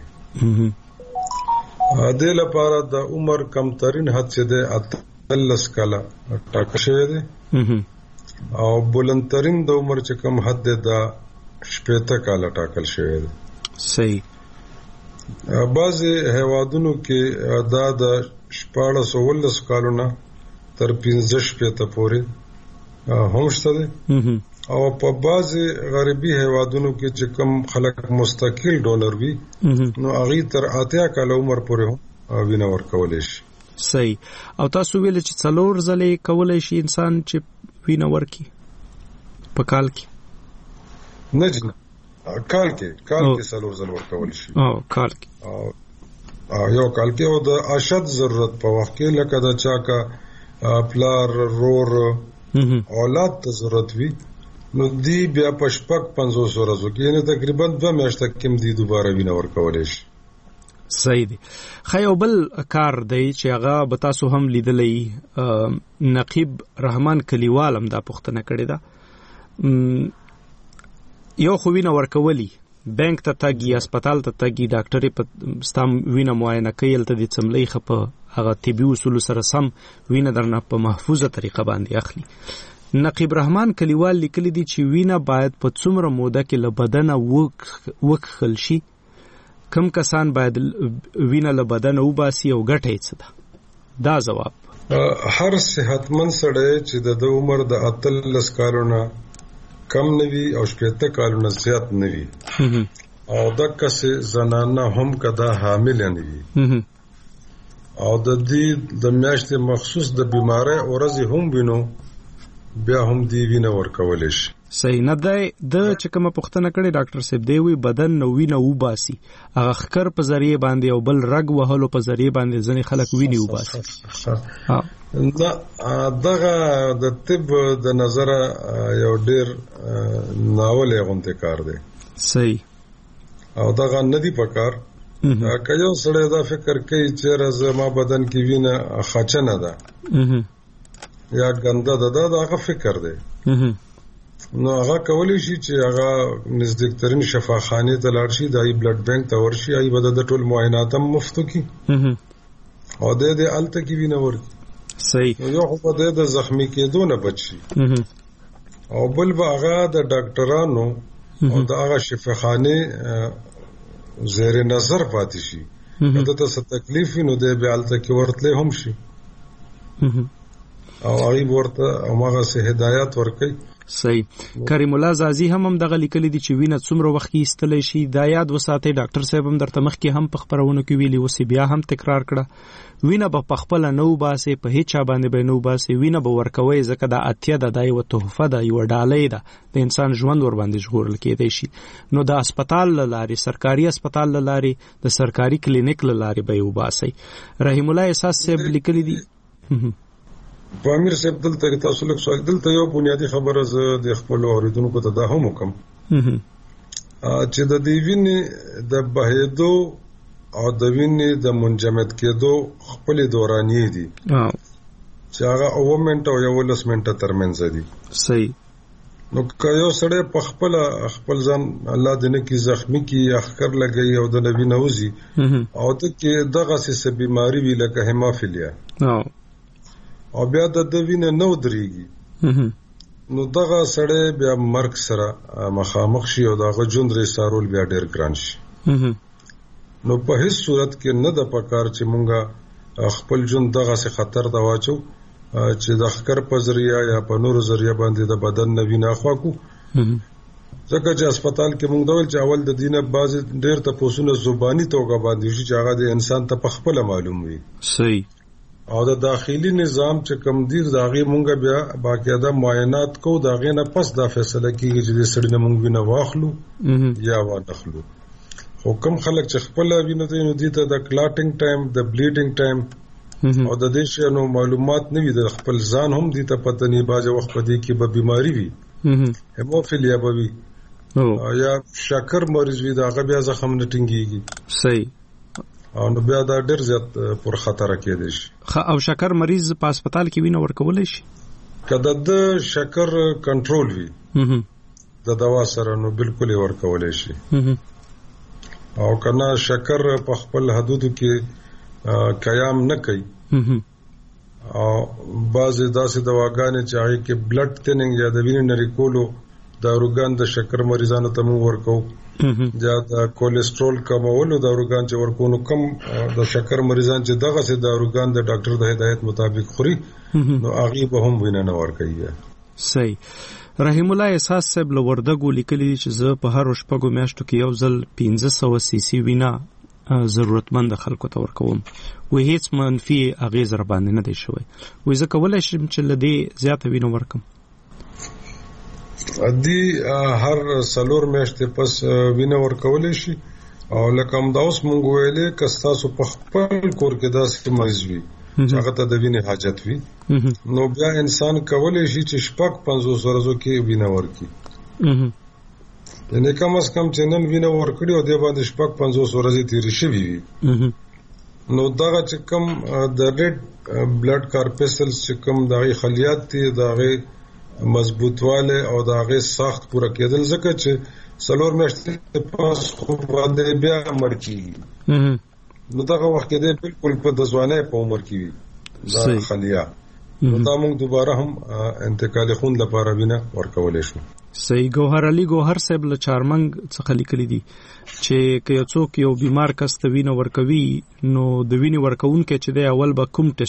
د لپاره د عمر کمترین حد چې د 13 کاله ټاکل شوی دی او بلندترین د عمر چې کم حد دی د 18 کاله ټاکل شوی دی. صحیح. بعضې هیوادونو کې دا د 14 کالونه تر 15 پورې هم شته دی او په بعضې غربي هیوادونو کې چې کم خلک مستقل ډونر وي نو هغوی تر 80 کاله عمر پورې هم وینه ورکولی شي. صحیح. او تاسو ویل چې 4 ځلې کولی شي انسان چې وینه ورکي په کال کې؟ نه جنا کال کې 4 ځل ورکول شي. کال کې یو کال کې او د اشد ضرورت په وخت کې لکه د چا کا پلار رور اولاد ته ضرورت وي نو دی بیا په 500 ورځو کې نه تقریبا 2 میاشتې کې دی دوباره وینه ورکول شي. صحیح دی. خیو بل کار دی چې هغه به تاسو هم لیدلی، نقیب رحمان کلیوال هم دا پوښتنه کړې ده. یو خو وینه ورکولی بانک ته تګي هسپتال ته تګي ډاکټر په ستام وینه معاینه کوي تل د چملې خپه هغه طبي اصول سره سم وینه درنه په محفوظه طریقه باندې اخلي نقیب رحمان کلیوال لیکلي دي چې وینه باید په څومره موده کې له بدن وکخل شي کم کسان باید وینه له بدن وباسي او ګټه یې څه دا جواب هر صحتمند سړی چې د عمر د 13 کالونو کم نوي او 70 کالونو زیات نوي او دغه زنانه هم کدا حامل نه وي او د دې د میاشتې مخصوص د بیماری اورځي هم وینو بیا هم دی وینه ورکول شي صحیح نه دی د چکمه پختنه کړي ډاکټر صاحب دی وی بدن نو وینه وباسي هغه خکر په ذریعہ باندې او بل رګ وهلو په ذریعہ باندې ځنې خلک ویني وباسي دغه د طب د نظر یو ډیر ناول غونته کار دی صحیح او دغه ندی پکار کایو سره دا فکر کوي چې زما بدن کې وینه خچنه ده یا ګنده ده دا فکر دی نو هغه کولی شي چې هغه نزدیکترین شفاخانه ته لاړ شي دای بلډ بانک ته ورشي ای بده د ټول معاینات هم مفت کی او د دې الته کې وینه ورکی صحیح یو خو د زخمی کېدو نه بچي او بل هغه د ډاکټرانو او د هغه شفاخانه زیر نظر پاتې شي دا ته څه تکلیف نو د بیا الته کې ورتله هم شي او هغه ورته هغه سه هدایت ورکي صحیح کریم الله زازی هم دغه لیکلي دي چې وینه څومره وخت کې استلې شي دا یاد وساتئ ډاکټر صاحب هم درته مخکې هم په خبرونه کې ویلي اوس بیا هم تکرار کړه وینه په خپل نو باسي په هیڅ چا باندې به نو باسي وینه به ورکوي ځکه دا اتیا د دای و تحفه ده یو ډالۍ ده د انسان ژوند ور باندې ژغورل کېدای شي نو د هسپتال لاري سرکاري هسپتال لاري د سرکاري کلینیک لاري به وباسي رحیم الله احساس صاحب لیکلي دي په امیر صاحب دلته تاسو له سوال دلته یو بنیادی خبره زه د خپل اوریدونکو ته دا هم وکم چې د دې وینې د بهیدو او د وینې د منجمد کېدو خپل دورانیې دي چې هغه 9 منټه او 11 منټه ترمنځ دي صحیح نو که یو سړی په خپل ځان الله دې نه کې زخمی کې اخکر لګي او د نبی نوزي او ته کې دغه څه بیماری وی لکه هیمافیلیا او بیا د وینې نو درېږي نو دغه سړی بیا مرګ سره مخامخ شي او دغه ژوند لري سارول بیا ډېر ګران شي نو په هیڅ صورت کې نه د پکار چې مونږه خپل ژوند دغه څه خطر ته واچو چې د خکر په ذریعہ یا په نورو ذریعہ باندې د بدن نه وینه خواکو ځکه چې هسپتال کې مونږ ډول چې اول د دینه باز ډېر ته پوسونه زبانی توګه باندې شي چې هغه د انسان ته په خپل معلوم وي صحیح او د داخلي نظام چې کم دیر داغه مونږ بیا باقاعده معاینات کو داغه نه پس دا فیصله کیږي چې د سړی نه مونږ وینه واخلو یا وانخلو خو کم خلک چې خپل وینه ته نو دي ته د کلاټینګ ټایم د بلیډینګ ټایم او د دې شنو معلومات نه وي د خپل ځان هم دي ته پته نه باجه وخت پدې کې به بیماری وي هیموفیلیا به وي یا شکر مریض وي داغه بیا زخم نه ټینګيږي صحیح او نو بیا دا ډېر زیات پر خطر کېدای شي او شکر مریض په هسپتال کې وینه ورکول شي کله د شکر کنټرول وي د دوا سره نو بالکل ورکول شي او کنا شکر په خپل حدودو کې قیام نه کوي او بعضې داسې دواګانې چې هغه کې بلډ تھیننګ یا د وینې نری کولو داروګان د شکر مریضانو ته مو ورکو یا د کولیسټرول کمولو داروګان چې ورکو نو کم د شکر مریضان چې دغه سي داروګان د ډاکټر د هدایت مطابق خوري نو هغه به هم وینه نه ورکوي صحیح رحیم الله احساس صاحب له وردګو لیکلي چې زه په هر شپږو میاشتو کې یو ځل 1500 سی سی وینه ضرورتمند خلکو ته ورکوم و هیڅ منفي اغیز را باندې نه دی شوی و زه کولای شم چې لدی زیاته وینه ورکم ادي هر سلور میاشتې پس وینه ورکول شي او لکه هم دا اوس مونږ ویلې کستاسو په خپل کور کې داسې مریض وي چې هغه ته د وینې حاجت وي نو بیا انسان کولای شي چې شپږ 500 ورځو کې وینه ورکړي یعنی کم از کم چې نن وینه ورکړي او د باندې شپږ 500 ورځې تیرې شوي وي نو دغه چې کم د ریډ بلډ کارپسلز چې کم دغه خلیات دي دغه مضبوطواله او دغه سخت پوره کېدل ځکه چې سلور میاشتې پاس خو باندې بیا مړ کیږي. نو دغه وخت کې د بالکل په د ځوانۍ په عمر کې وي دا خلیا، نو دا موږ دوباره هم انتقال خون لپاره وینه ورکولای شو. صحیح. ګوهر علي ګوهر صاحب له چارمنګ څخه لیکلي دي چې که یو څوک یو بیمار کس ته وینه ورکوي نو د وینې ورکوونکی چې دی اول به کوم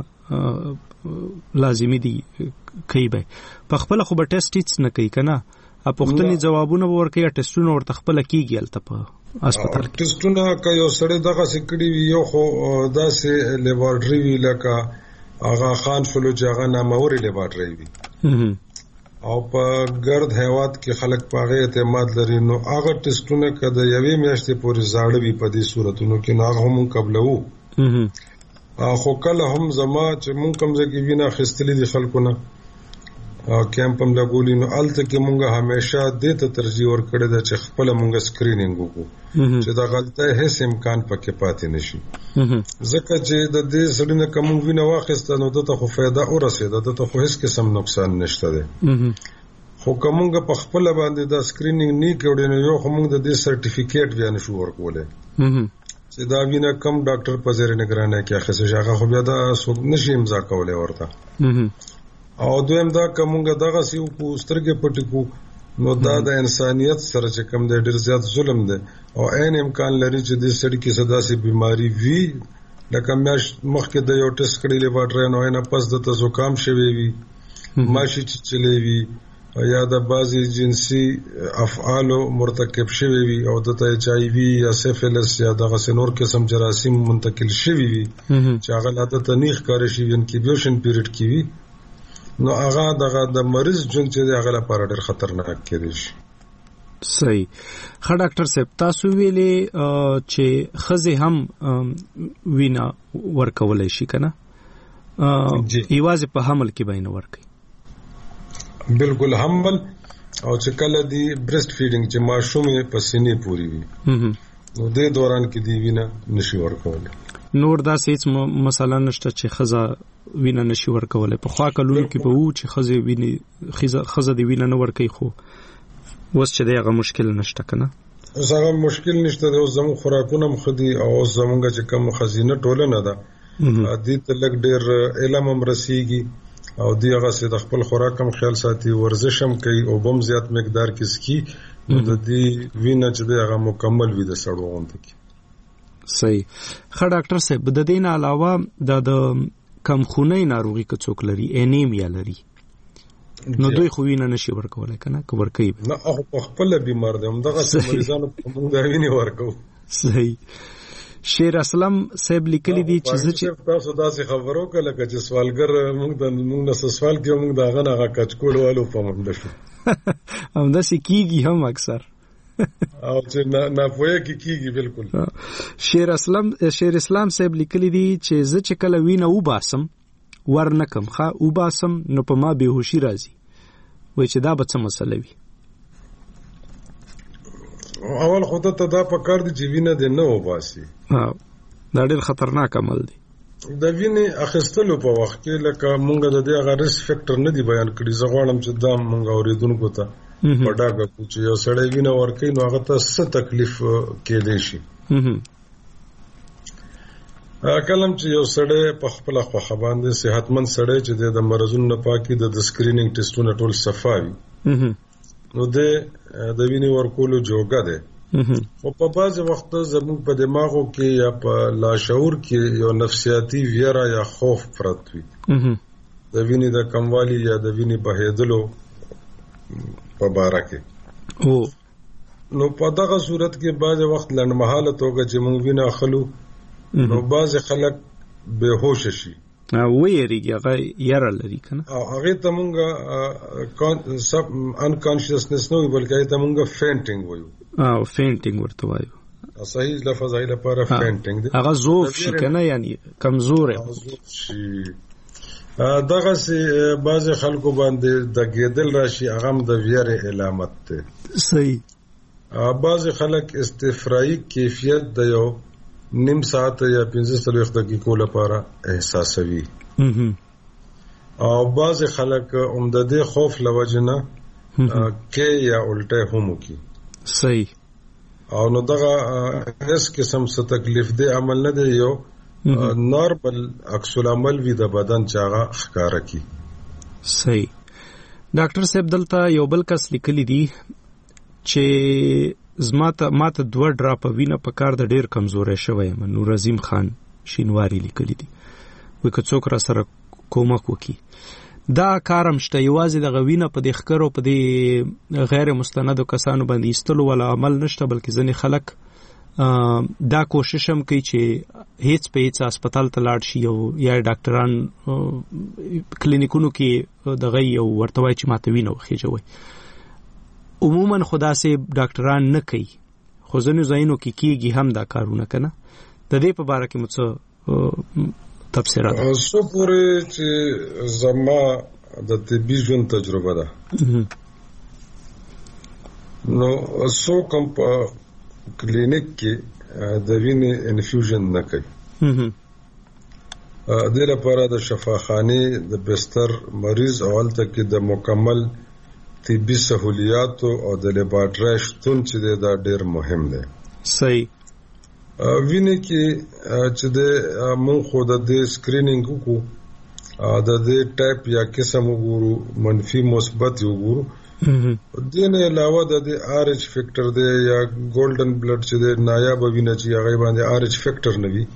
ټیسټونه لازمي دي کوي، به په خپله خو به ټیسټ هیڅ نه کوي که نه، پوښتنې ځوابونه به ورکوي، ټیسټونه ورته خپله کېږي هلته په هسپتال کې. ټیسټونه که یو سړی دغسې کړي وي، یو خو داسې لیبارټري وي لکه هغه خان شولو چې هغه نامورې لیبارټري وي او په ګرد هیواد کې خلک په هغه اعتماد لري، نو هغه ټیسټونه که د یوې میاشتې پورې زاړه وي په دې صورتونو کې نو هغه هم قبلوو. خو کله هم زما چې مونږ کوم ځای کې وینه اخیستلي دي خلکو نه کیمپ هم لګولي، نو هلته کې مونږ همیشه دې ته ترجیح ورکړې ده چې خپله مونږ سکرینینګ وکړو چې د غلطۍ هیڅ امکان پکې پاتې نشي، ځکه چې د دې سړي نه که مونږ وینه واخیسته نو دته خو فایده ورسېده، دته خو هیڅ قسم نقصان نشته دی. خو که مونږ په خپله باندې دا سکرینینګ نه کړی نو یو خو مونږ د دې سرټیفیکیټ بیا نشو ورکولی چې دا وینه کم ډاکټر په زیر نگرانۍ کې اخیستل شي، هغه خو بیا دا څوک نشي امضا کولی ورته. او دویم دا که مونږ دغسې وکړو سترګې پټې کړو نو دا د انسانیت سره چې کوم دی ډېر زیات ظلم دی، او عین امکان لري چې دې سړي کې څه داسې بیماري وي لکه میاشت مخکې د یو ټیسټ کړي لیبارټري نو نه پس دته زکام شوی وي، ماشي چیچلی وي، یا د بعضې جنسي افعالو مرتکب شوی وي او دته ایچ آی وي یا سیفلس یا دغسې نور قسم جراثیم منتقل شوي وي چې هغه لا دته نه ښکاره شي انکیبیشن پیریډ کې وي، نو هغه دغه د مریض ژوند چې دی هغه لپاره ډېر خطرناک کېدی شي. صحیح. ښه ډاکټر صاحب تاسو ویلې چې ښځې هم وینه ورکولی شي که نه، یوازې په حمل کې به یې نه ورکوي؟ بالکل حمل او چې کله دی برست فیډینګ چې ماشوم یې په سینې پورې وي نو دې دوران کې دی وینه نشي ورکولی. نور داسې هیڅ مسله نشته چې ښځه وینه نشي ورکولی؟ پخوا کلونو کې به وو چې ښځه د وینه نه ورکوي، خو اوس چې دی هغه مشکل نشته که نه؟ اوس هغه مشکل نشته دی، اوس زموږ خوراکونه هم ښه دي او اوس زموږ چې کوم ښځینه ټولنه ده دې ته لږ ډېر علم هم رسیږي او دوی هغسې د خپل خوراک هم خیال ساتي، ورزش هم کوي او به هم زیات مقدار کې څکي، نو د دې وینه چې دی هغه مکمل وي د سړو غوندې کې. صحیح. ښه ډاکټر صاحب د دې نه علاوه د کمخونۍ ناروغي که څوک لري، انیمیا لري، نو دوی خو وینه نشي ورکولی که نه؟ که ورکوي نه هغه په خپله بیمار دی، همدغسې مریضانو ته موږ دا وینې ورکوو. صحیح. شیر اسلم صاحب لیکلی دي چې تاسو داسې خبرو که لکه چې سوالګر موږ نه څه سوال کوي موږ د هغه نه هغه کچکول والو په منډه شو همداسې کېږي هم اکثر او چې ناپوهه کېږي. بالکل. شیر اسلام صاحب لیکلی دي چې زه چې کله وینه وباسم ورنکم وباسم نو په ما بېهوشي راځي، وایي چې دا به څه مسله وي؟ اول خو ته دا پکار دي چې وینه دې نه وباسي، دا ډېر خطرناک عمل دی. د وینې اخیستلو په وخت کې لکه مونږ د دې هغه ریسک فیکټر نه دی بیان کړي، زه غواړم چې دا مونږ اورېدونکو ته په ډاګه کړو چې یو سړی وینه ورکوي نو هغه ته څه تکلیف کېدی شي. کلم چې یو سړی په خپله خوښه باندې صحتمند سړی چې د مرضونو نه پاکي د سکرینینګ ټیسټونه ټول صفا وي نو د وینې ورکولو جوګه دی، خو په بعضې وخت زموږ په دماغو کې یا په لاشعور کې یو نفسیاتي ویره یا خوف پرت وي د وینې د کموالي یا د وینې بهېدلو په باره کې. نو په دغه صورت کې بعضې وخت لنډمهاله توګه چې موږ وینه اخلو نو بعضې خلک بېهوشه شي، ویریږي، هغه یره لري که نه، او هغې ته مونږ انکانشیسنس نه وایو بلکې هغې ته مونږ فینټینګ وایو. فینټینګ ورته وایو. صحیح لفظ هغې لپاره فینټینګ دی. هغه ضعف شي که نه، یعنی کمزوری شي. دغسې بعضې خلکو باندې د ګېدل راشي، هغه هم د ویرې علامت دی. صحیح. بعضې خلک استفرایي کیفیت د یو نیم ساعت یا 45 دقیقو لپاره احساسوي، او بعضې خلک د دې خوف له وجې نه کې یا الټی هم وکړي. صحیح. او نو دغه هیڅ قسم څه تکلیف دی عمل نه دی، یو نارمل عکس العمل وی د بدن چاغه ښکارا کی. صحیح. ډاکټر صاحب دلته یو بل کس لیکلی دی چې ماته 2 ډراپ وینه په کار د ډیر کمزورې شوی. نور عظیم خان شینواری لیکلی دی وای که څوک را سره کومک وکي. دا کارم شته یوازې د غوینه په د ښکرو په د غیر مستندو کسانو باندې ایستلو ولا عمل نشته، بلکې ځنې خلک دا کوشش هم کوي چې هیڅ په هیڅ هسپتال ته لاړ شي یا ډاکټران کلینیکونو کې دغه یو ورته وایي چې ماته وینه وخیژوي. عموما خدا سي ډاکټران نه کوي، خو ځینو ځایونو کې کیږي هم دا کارونه کنه. د دې په اړه کې مڅ تفسیرات اوسو پورې چې زما د طبي ژوند تجربه ده نو اوسو کوم په کلینیک کې د وینې انفیوژن نه کوي. د لپاره د شفاخانه د بستر مریض اولته کې د مکمل طبي سہولیات او د لیبارټری شتون چې دا ډېر مهم دی. صحیح. وینې کې چې د مون خو د سکرینینګ کو د دې ټایپ یا قسم وګورو منفي مثبت وګورو. دین علاوه د آر ایچ فیکٹر دی یا ګولډن بلډ چې د نایاب وینه چې هغه باندې آر ایچ فیکٹر نه وي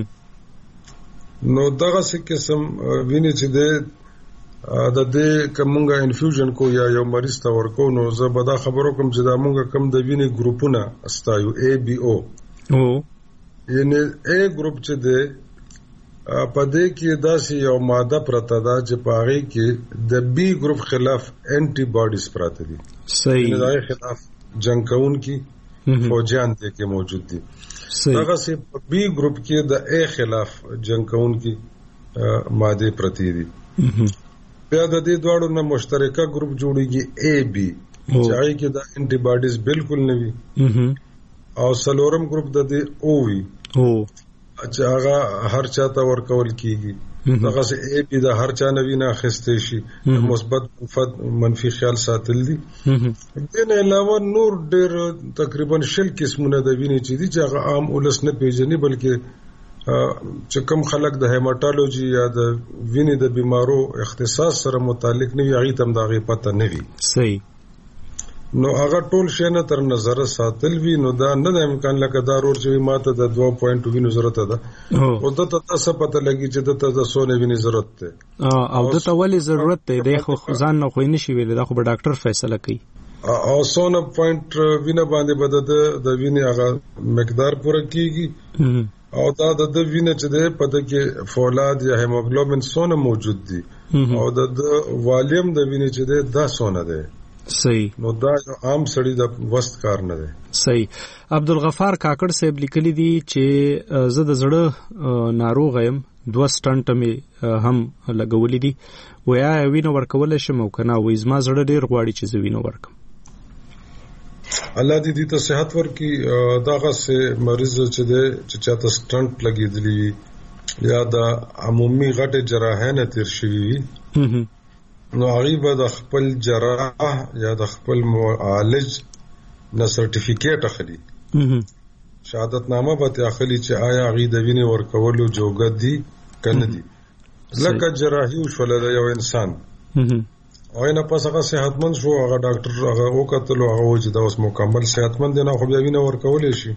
نو دغه څه قسم وینه چې د دې کومه انفیوژن کو یا یو مریض ته ورکو نو زه به دا خبرو کوم چې دا مونږ کم د وینې ګروپونه استایو اے بی او یعنی اے ګروپ چې دی په دې کې داسې یو ماده پرته ده چې په هغه کې د بی ګروپ خلاف انټي باډیز پراته دي. صحیح. د هغه خلاف جنگ کوونکي فوجان دي کې موجود دي. هغه سي په بی ګروپ کې د اے خلاف جنگ کوونکي ماده پرتی دي. بیا د دې دواړو نه مشترکه ګروپ جوړیږي اے بی چې هغه کې د انټي باډیز بالکل نه وي او سلورم ګروپ د دې او وي چې هغه هر چاته ورکول کیږي. هغه سه اے بی د هر چا نوی نه اخستې شي مثبت منفي خیال ساتل دي. دین علاوه نور ډېر تقریبا 60 قسمونه د وینې چې دي چې هغه عام ولس نه پیژني بلکې چې کوم خلک د هیماتولوژي یا د وینې د بیمارو اختصاص سره متعلق نه وي هغه تم دا غي پته نه وي. صحیح. نو هغه ټول شی نه تر نظر ساتل وی نو دا نه د امکان لکه دا ور چې ماته د 2.2 وینې ضرورت ده او د تاسو پته لګی چې د تاسو سونه وینې ضرورت ده او د تولې ضرورت ده د خو ځان نه خو نشي ویل دا خو به ډاکټر فیصله کوي او سونه پوینټ وینې باندې بده د وینې هغه مقدار پوره کیږي او دا د وینې چې ده پته کې فولاد یا هیموګلوبین سونه موجود دي او د والیوم د وینې چې ده دا سونه ده. صحیح. نو دا عام سړی د وست کار نه دی. صحیح. عبدالغفار کاکړ صاحب لیکلی دی چې زه د زړه ناروغ یم 2 سټنټ مې هم لګولې دي ویا وینه ورکول شم او کنه وې زما زړه ډیر غواړي چې زه وینه ورکم. الله دې ته صحت ورکړي. داغه سه مریض چې د چاته سټنټ لګېدلی یا د عمومي غټه جراحه نه تیر شوی نو غیبه د خپل جراح یا د خپل معالج نه سرټیفیکیټ اخلي شهادت نامه به اخلي چې آیا غي د وینې ورکولو جوګه دي کنه دي لکه جراحي وشول د یو انسان او نه پس هغه صحتمند شو هغه ډاکټر هغه وکړلو هغه چې دا اوس مکمل صحتمند نه خو بیا وینې ورکولې شي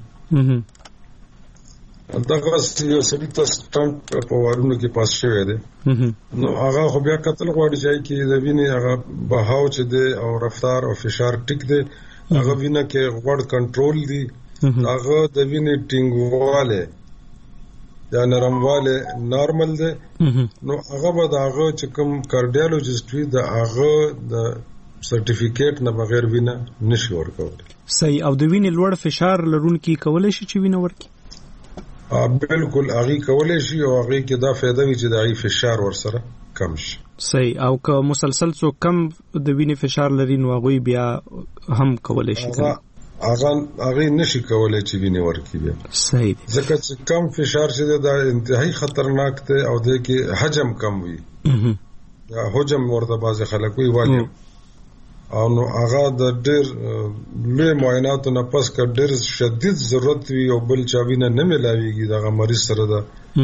دغه یو سړي ته سټنټ په وارونو کې پاس شوی دی نو هغه خو بیا قتل غواړي چې د وینې هغه بهاو چې دی او رفتار او فشار ټیک دی هغه وینه کې غوړ کنټرول دی هغه د وینې ټینګواله یا نرمواله نارمل دی نو هغه به هغه چې کوم کارډیالوجیست وي د هغه د سرټیفیکیټ نه بغیر وینه نشي ورکول. صحیح. او د وینې لوړ فشار لرونکي کولای شي چې وینه ورکړي؟ بالکل هغه کولای شي او هغه کې دا فائدہ وي چې د هغه فشار ورسره کم شي. صحیح. او که مسلسل څو کم د وینې فشار لري نو هغه بیا هم کولای شي هغه نشي کولای چې وینې ورکړي بیا. صحیح. ځکه چې کم فشار چې دا انتهایی خطرناک دی او د کې حجم کم وي یا حجم ورته بعض خلک وي والی او نو هغه د ډېر لوی معایناتو نه پس کا ډېر شدید ضرورت وي او بل چا وینه نه ملاويږي دغه مریض سره د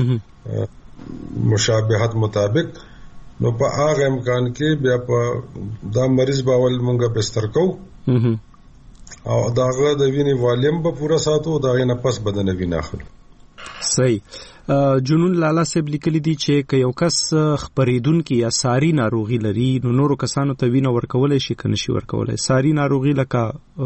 مشابهت مطابق نو په هغه امکان کې بیا په دا مریض باول مونږه بستر کو او داغه د وینې والیم په پورا ساتو داغه نه پس بدن وینه اخلو. صحیح. جنون لالا صاحب لیکلی دي چې که یو کس خبرېدونکي یا ساری ناروغي لري نو نورو کسانو ته وینه ورکولای شي کنه شي ورکولای. ساری ناروغي لکه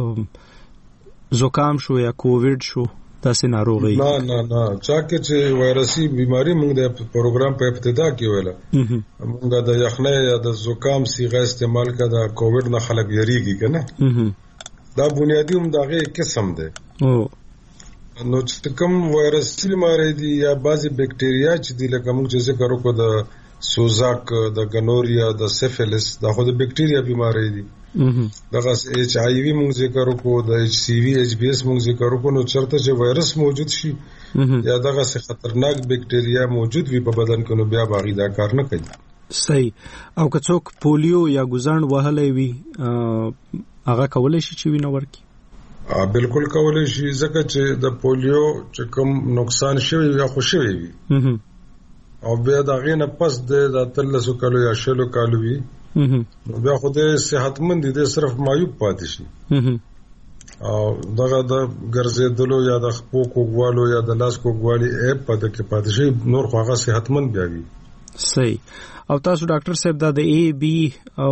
زکام شو یا کووډ شو داسې ناروغي نه چا کې چې وایرسي بیماری موږ د پروګرام په ابتدا کې ویله موږ د یخنۍ یا د زکام صيغه استعمال کړه د کووډ نه خلک یریږي کنه دا بنیادی هم دغه قسم ده نو چې کوم وایرسي بیماری دي یا بعضي بکټریا چې د لکه موږ چې ذکر وکړو د سوزاک د ګنوریا د سیفیلس دا خو د بکټریا بیماری دي دغه ایچ آی وی موږ ذکر وکړو د ایچ سی وی ایچ بی اس موږ ذکر وکړو نو چرته چې وایرس موجود شي یا دغه څه خطرناک بکټریا موجود وي په بدن کې نو بیا باغی دا کار نه کوي. صحیح. او که څوک پولیو یا ګزاند وهلې وي هغه کولای شي چې وینه ورکړي؟ بالکل کولای شي ځکه چې د پولیو چې کوم نقصان شوی یا خوشوي وي او بیا دا غینه پس د 13 کالو یا 16 کالو وي بیا خو د صحتمند دي صرف معیوب پاتې شي او دغه د ګرځېدلو یا د خپو کوګوالو یا د لاس کوګوالي اپ پاتې کې پاتې شي نور خو هغه صحتمند بیا وي. صحیح. او تاسو ډاکټر صاحب دا د ای بی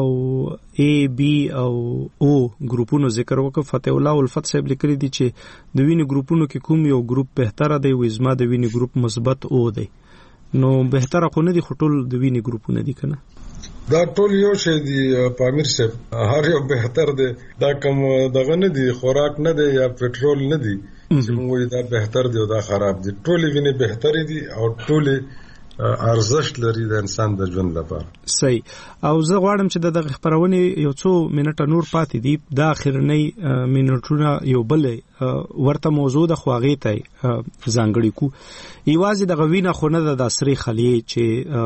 او او ګروپونو ذکر وکړ. فتح الله الفت صاحب لیکلي دي چې د وینې ګروپونو کې کوم یو ګروپ بهتره دی و زما د وینې ګروپ مثبت او دی نو بهتره خو نه دي خټول د وینې ګروپونه دي کنه دا ټول یو شی دی پامیر صاحب هر یو بهتر دی دا کوم دغه نه دی خوراک نه دی یا پټرول نه دی چې موږ دا بهتر دی او دا خراب دی ټول وینې بهتر دي او ټول ارزښت لري د انسان د ژوند لپاره. صحیح. او زه غواړم چې دغه خبرونه یو څو منټه نور پاتې دي د اخرنۍ منټونه یو بل ورته موضوع د خواغې ته ځانګړي کو ایوازي د غوینه خونه د اسري خلیه چې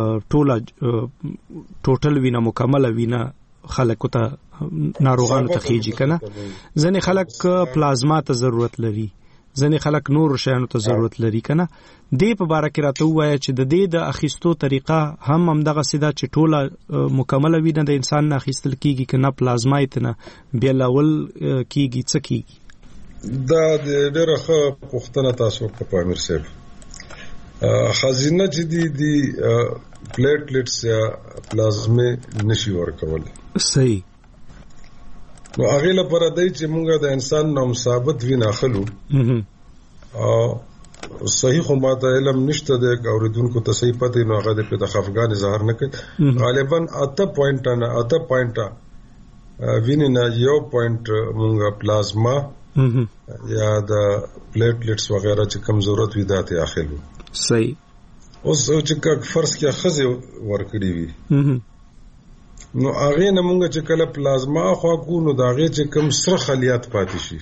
ټوټل وینه مکمل وینه خلکو ته ناروغانو ته خيږي کنه ځنې خلک پلازما ته ضرورت لري ځنې خلک نور شیانو ته ضرورت لري کنه دې په باره کې راته وایي چې د دې د اخیستو طریقه هم دغه سیده چې ټوله مکمل وینه د انسان نه اخیستل کیږي کنه پلازما یې نه بیا لول کیږي څه کیږي دا ډېره ښه پوښتنه تاسو په پامیر صاحب خزینه چې دی پلیټلیټس یا پلازما نشي ورکول. صحیح. نو هغه لپاره دی چې موږ د انسان نوم ثابت وینه اخلو او صحیح خو ماته علم نشته د اوریدونکو ته صحیح پته نو هغه د خفګان اظهار نه کوي غالبا 8 پوینټه وینه نه یو پوینټ موږ پلازما یا د پلیټلیټس وغیرہ چې کم ضرورت وي داته اخلو. صحیح. اوس چې فرض کې خزه ورکړي وي نو هغه نه مونږ چې کله پلازما خو کو نو داغه چې کم سره خلیات پاتې شي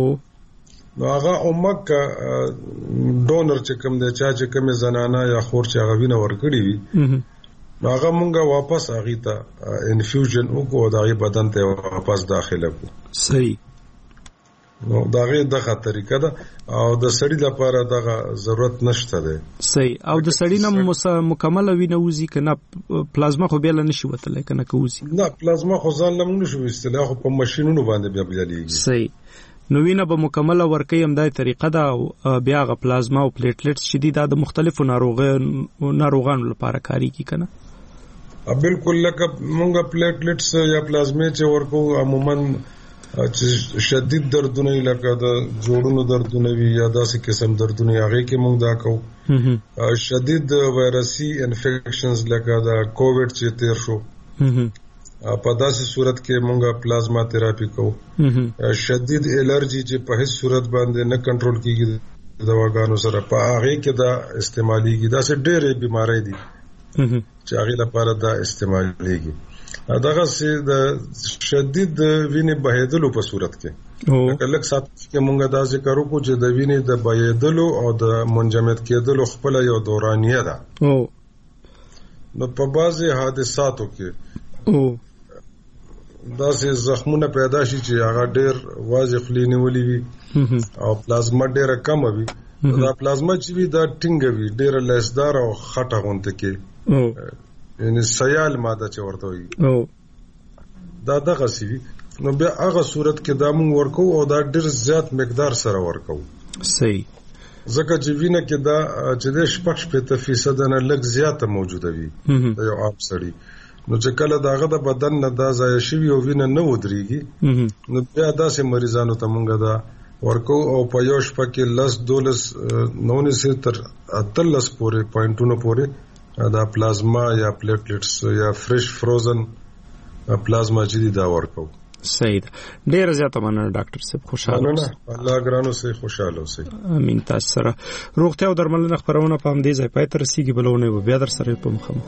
نو هغه اومک ډونر چې کم دی چې کم زنانه یا خور چې هغه وینه ورکړي وي نو هغه مونږه واپس هغه ته انفیوژن وکړو داغه بدن ته واپس داخله کو. صحیح. نو داغه دغه طریقه ده او د سړی لپاره دغه ضرورت نشته ده. صحیح. او د سړی نه مکمل وینه وزي کنه پلازما خو بیا لنشي وتلای کنه کوزي نه پلازما خو ځان لمن نشو استله خو په ماشينونو باندې بیا بدلېږي. صحیح. نو وینه به مکمل ورکې هم دای طریقه ده بیا غ پلازما او پلیټلیټس شدید د مختلفو ناروغانو لپاره کاریږي کنه بالکل لکه مونږه پلیټلیټس یا پلازما چې ورکو عموما چې شدید دردونه لکه د جوړونو دردونه وي یا داسې قسم دردونه هغه کې موږ دا کوو شدید وایرسي انفیکشنز لکه د کووډ چې تیر شو په داسې صورت کې موږ پلازما تراپي کوو شدید الرجی چې په هیڅ صورت باندې نه کنټرول کیږي دواګانو سره په هغه کې دا استعماليږي داسې ډېرې بیماری دي چې هغه لپاره دا استعماليږي دغه سي د شدید وینې بهیدلو په صورت کې لکه سات کې مونږ دا ذکر وکړو چې د وینې د بهیدلو او د منجمد کېدلو خپل یو دورانیه ده نو په بعضي حادثاتو کې داسې زخمونه پیدا شي چې هغه ډېر واضح خلی نیولې وي او پلازما ډېره کم وي. دا پلازما چې وي دا ټینګ وي، ډېره لیسدار او خټه غونته کې، یعنی سیال ماده چې ورته وي دا دغه سی وي. نو بیا هغه صورت کې دا مونږ ورکو او دا ډېر زیات مقدار سره ورکو. صحیح. ځکه چې وینه کې دا چې د 6% نه لږ زیاته موجوده وي د یو عام سړي، نو چې کله داغه د بدن نه دا ځای شي او وینه نه ودرېږي، نو بیا داسې مریضانو ته مونږ دا ورکو او په یو شپه کې 10-12 تر 13 پورې پوینټونو پورې دا پلازما یا پلیټلیټس یا فرش فروزن پلازما چې دا ورکو. صحیح. ډیر زیاته مننه ډاکټر صاحب، خوشاله اوسئ. الله ګرانو سي خوشاله اوسئ. امين. تاسو سره روغتیا او درملنه خبرونه په همدې ځای پای ته رسیدي، بلونه بیا در سره په مخامخ.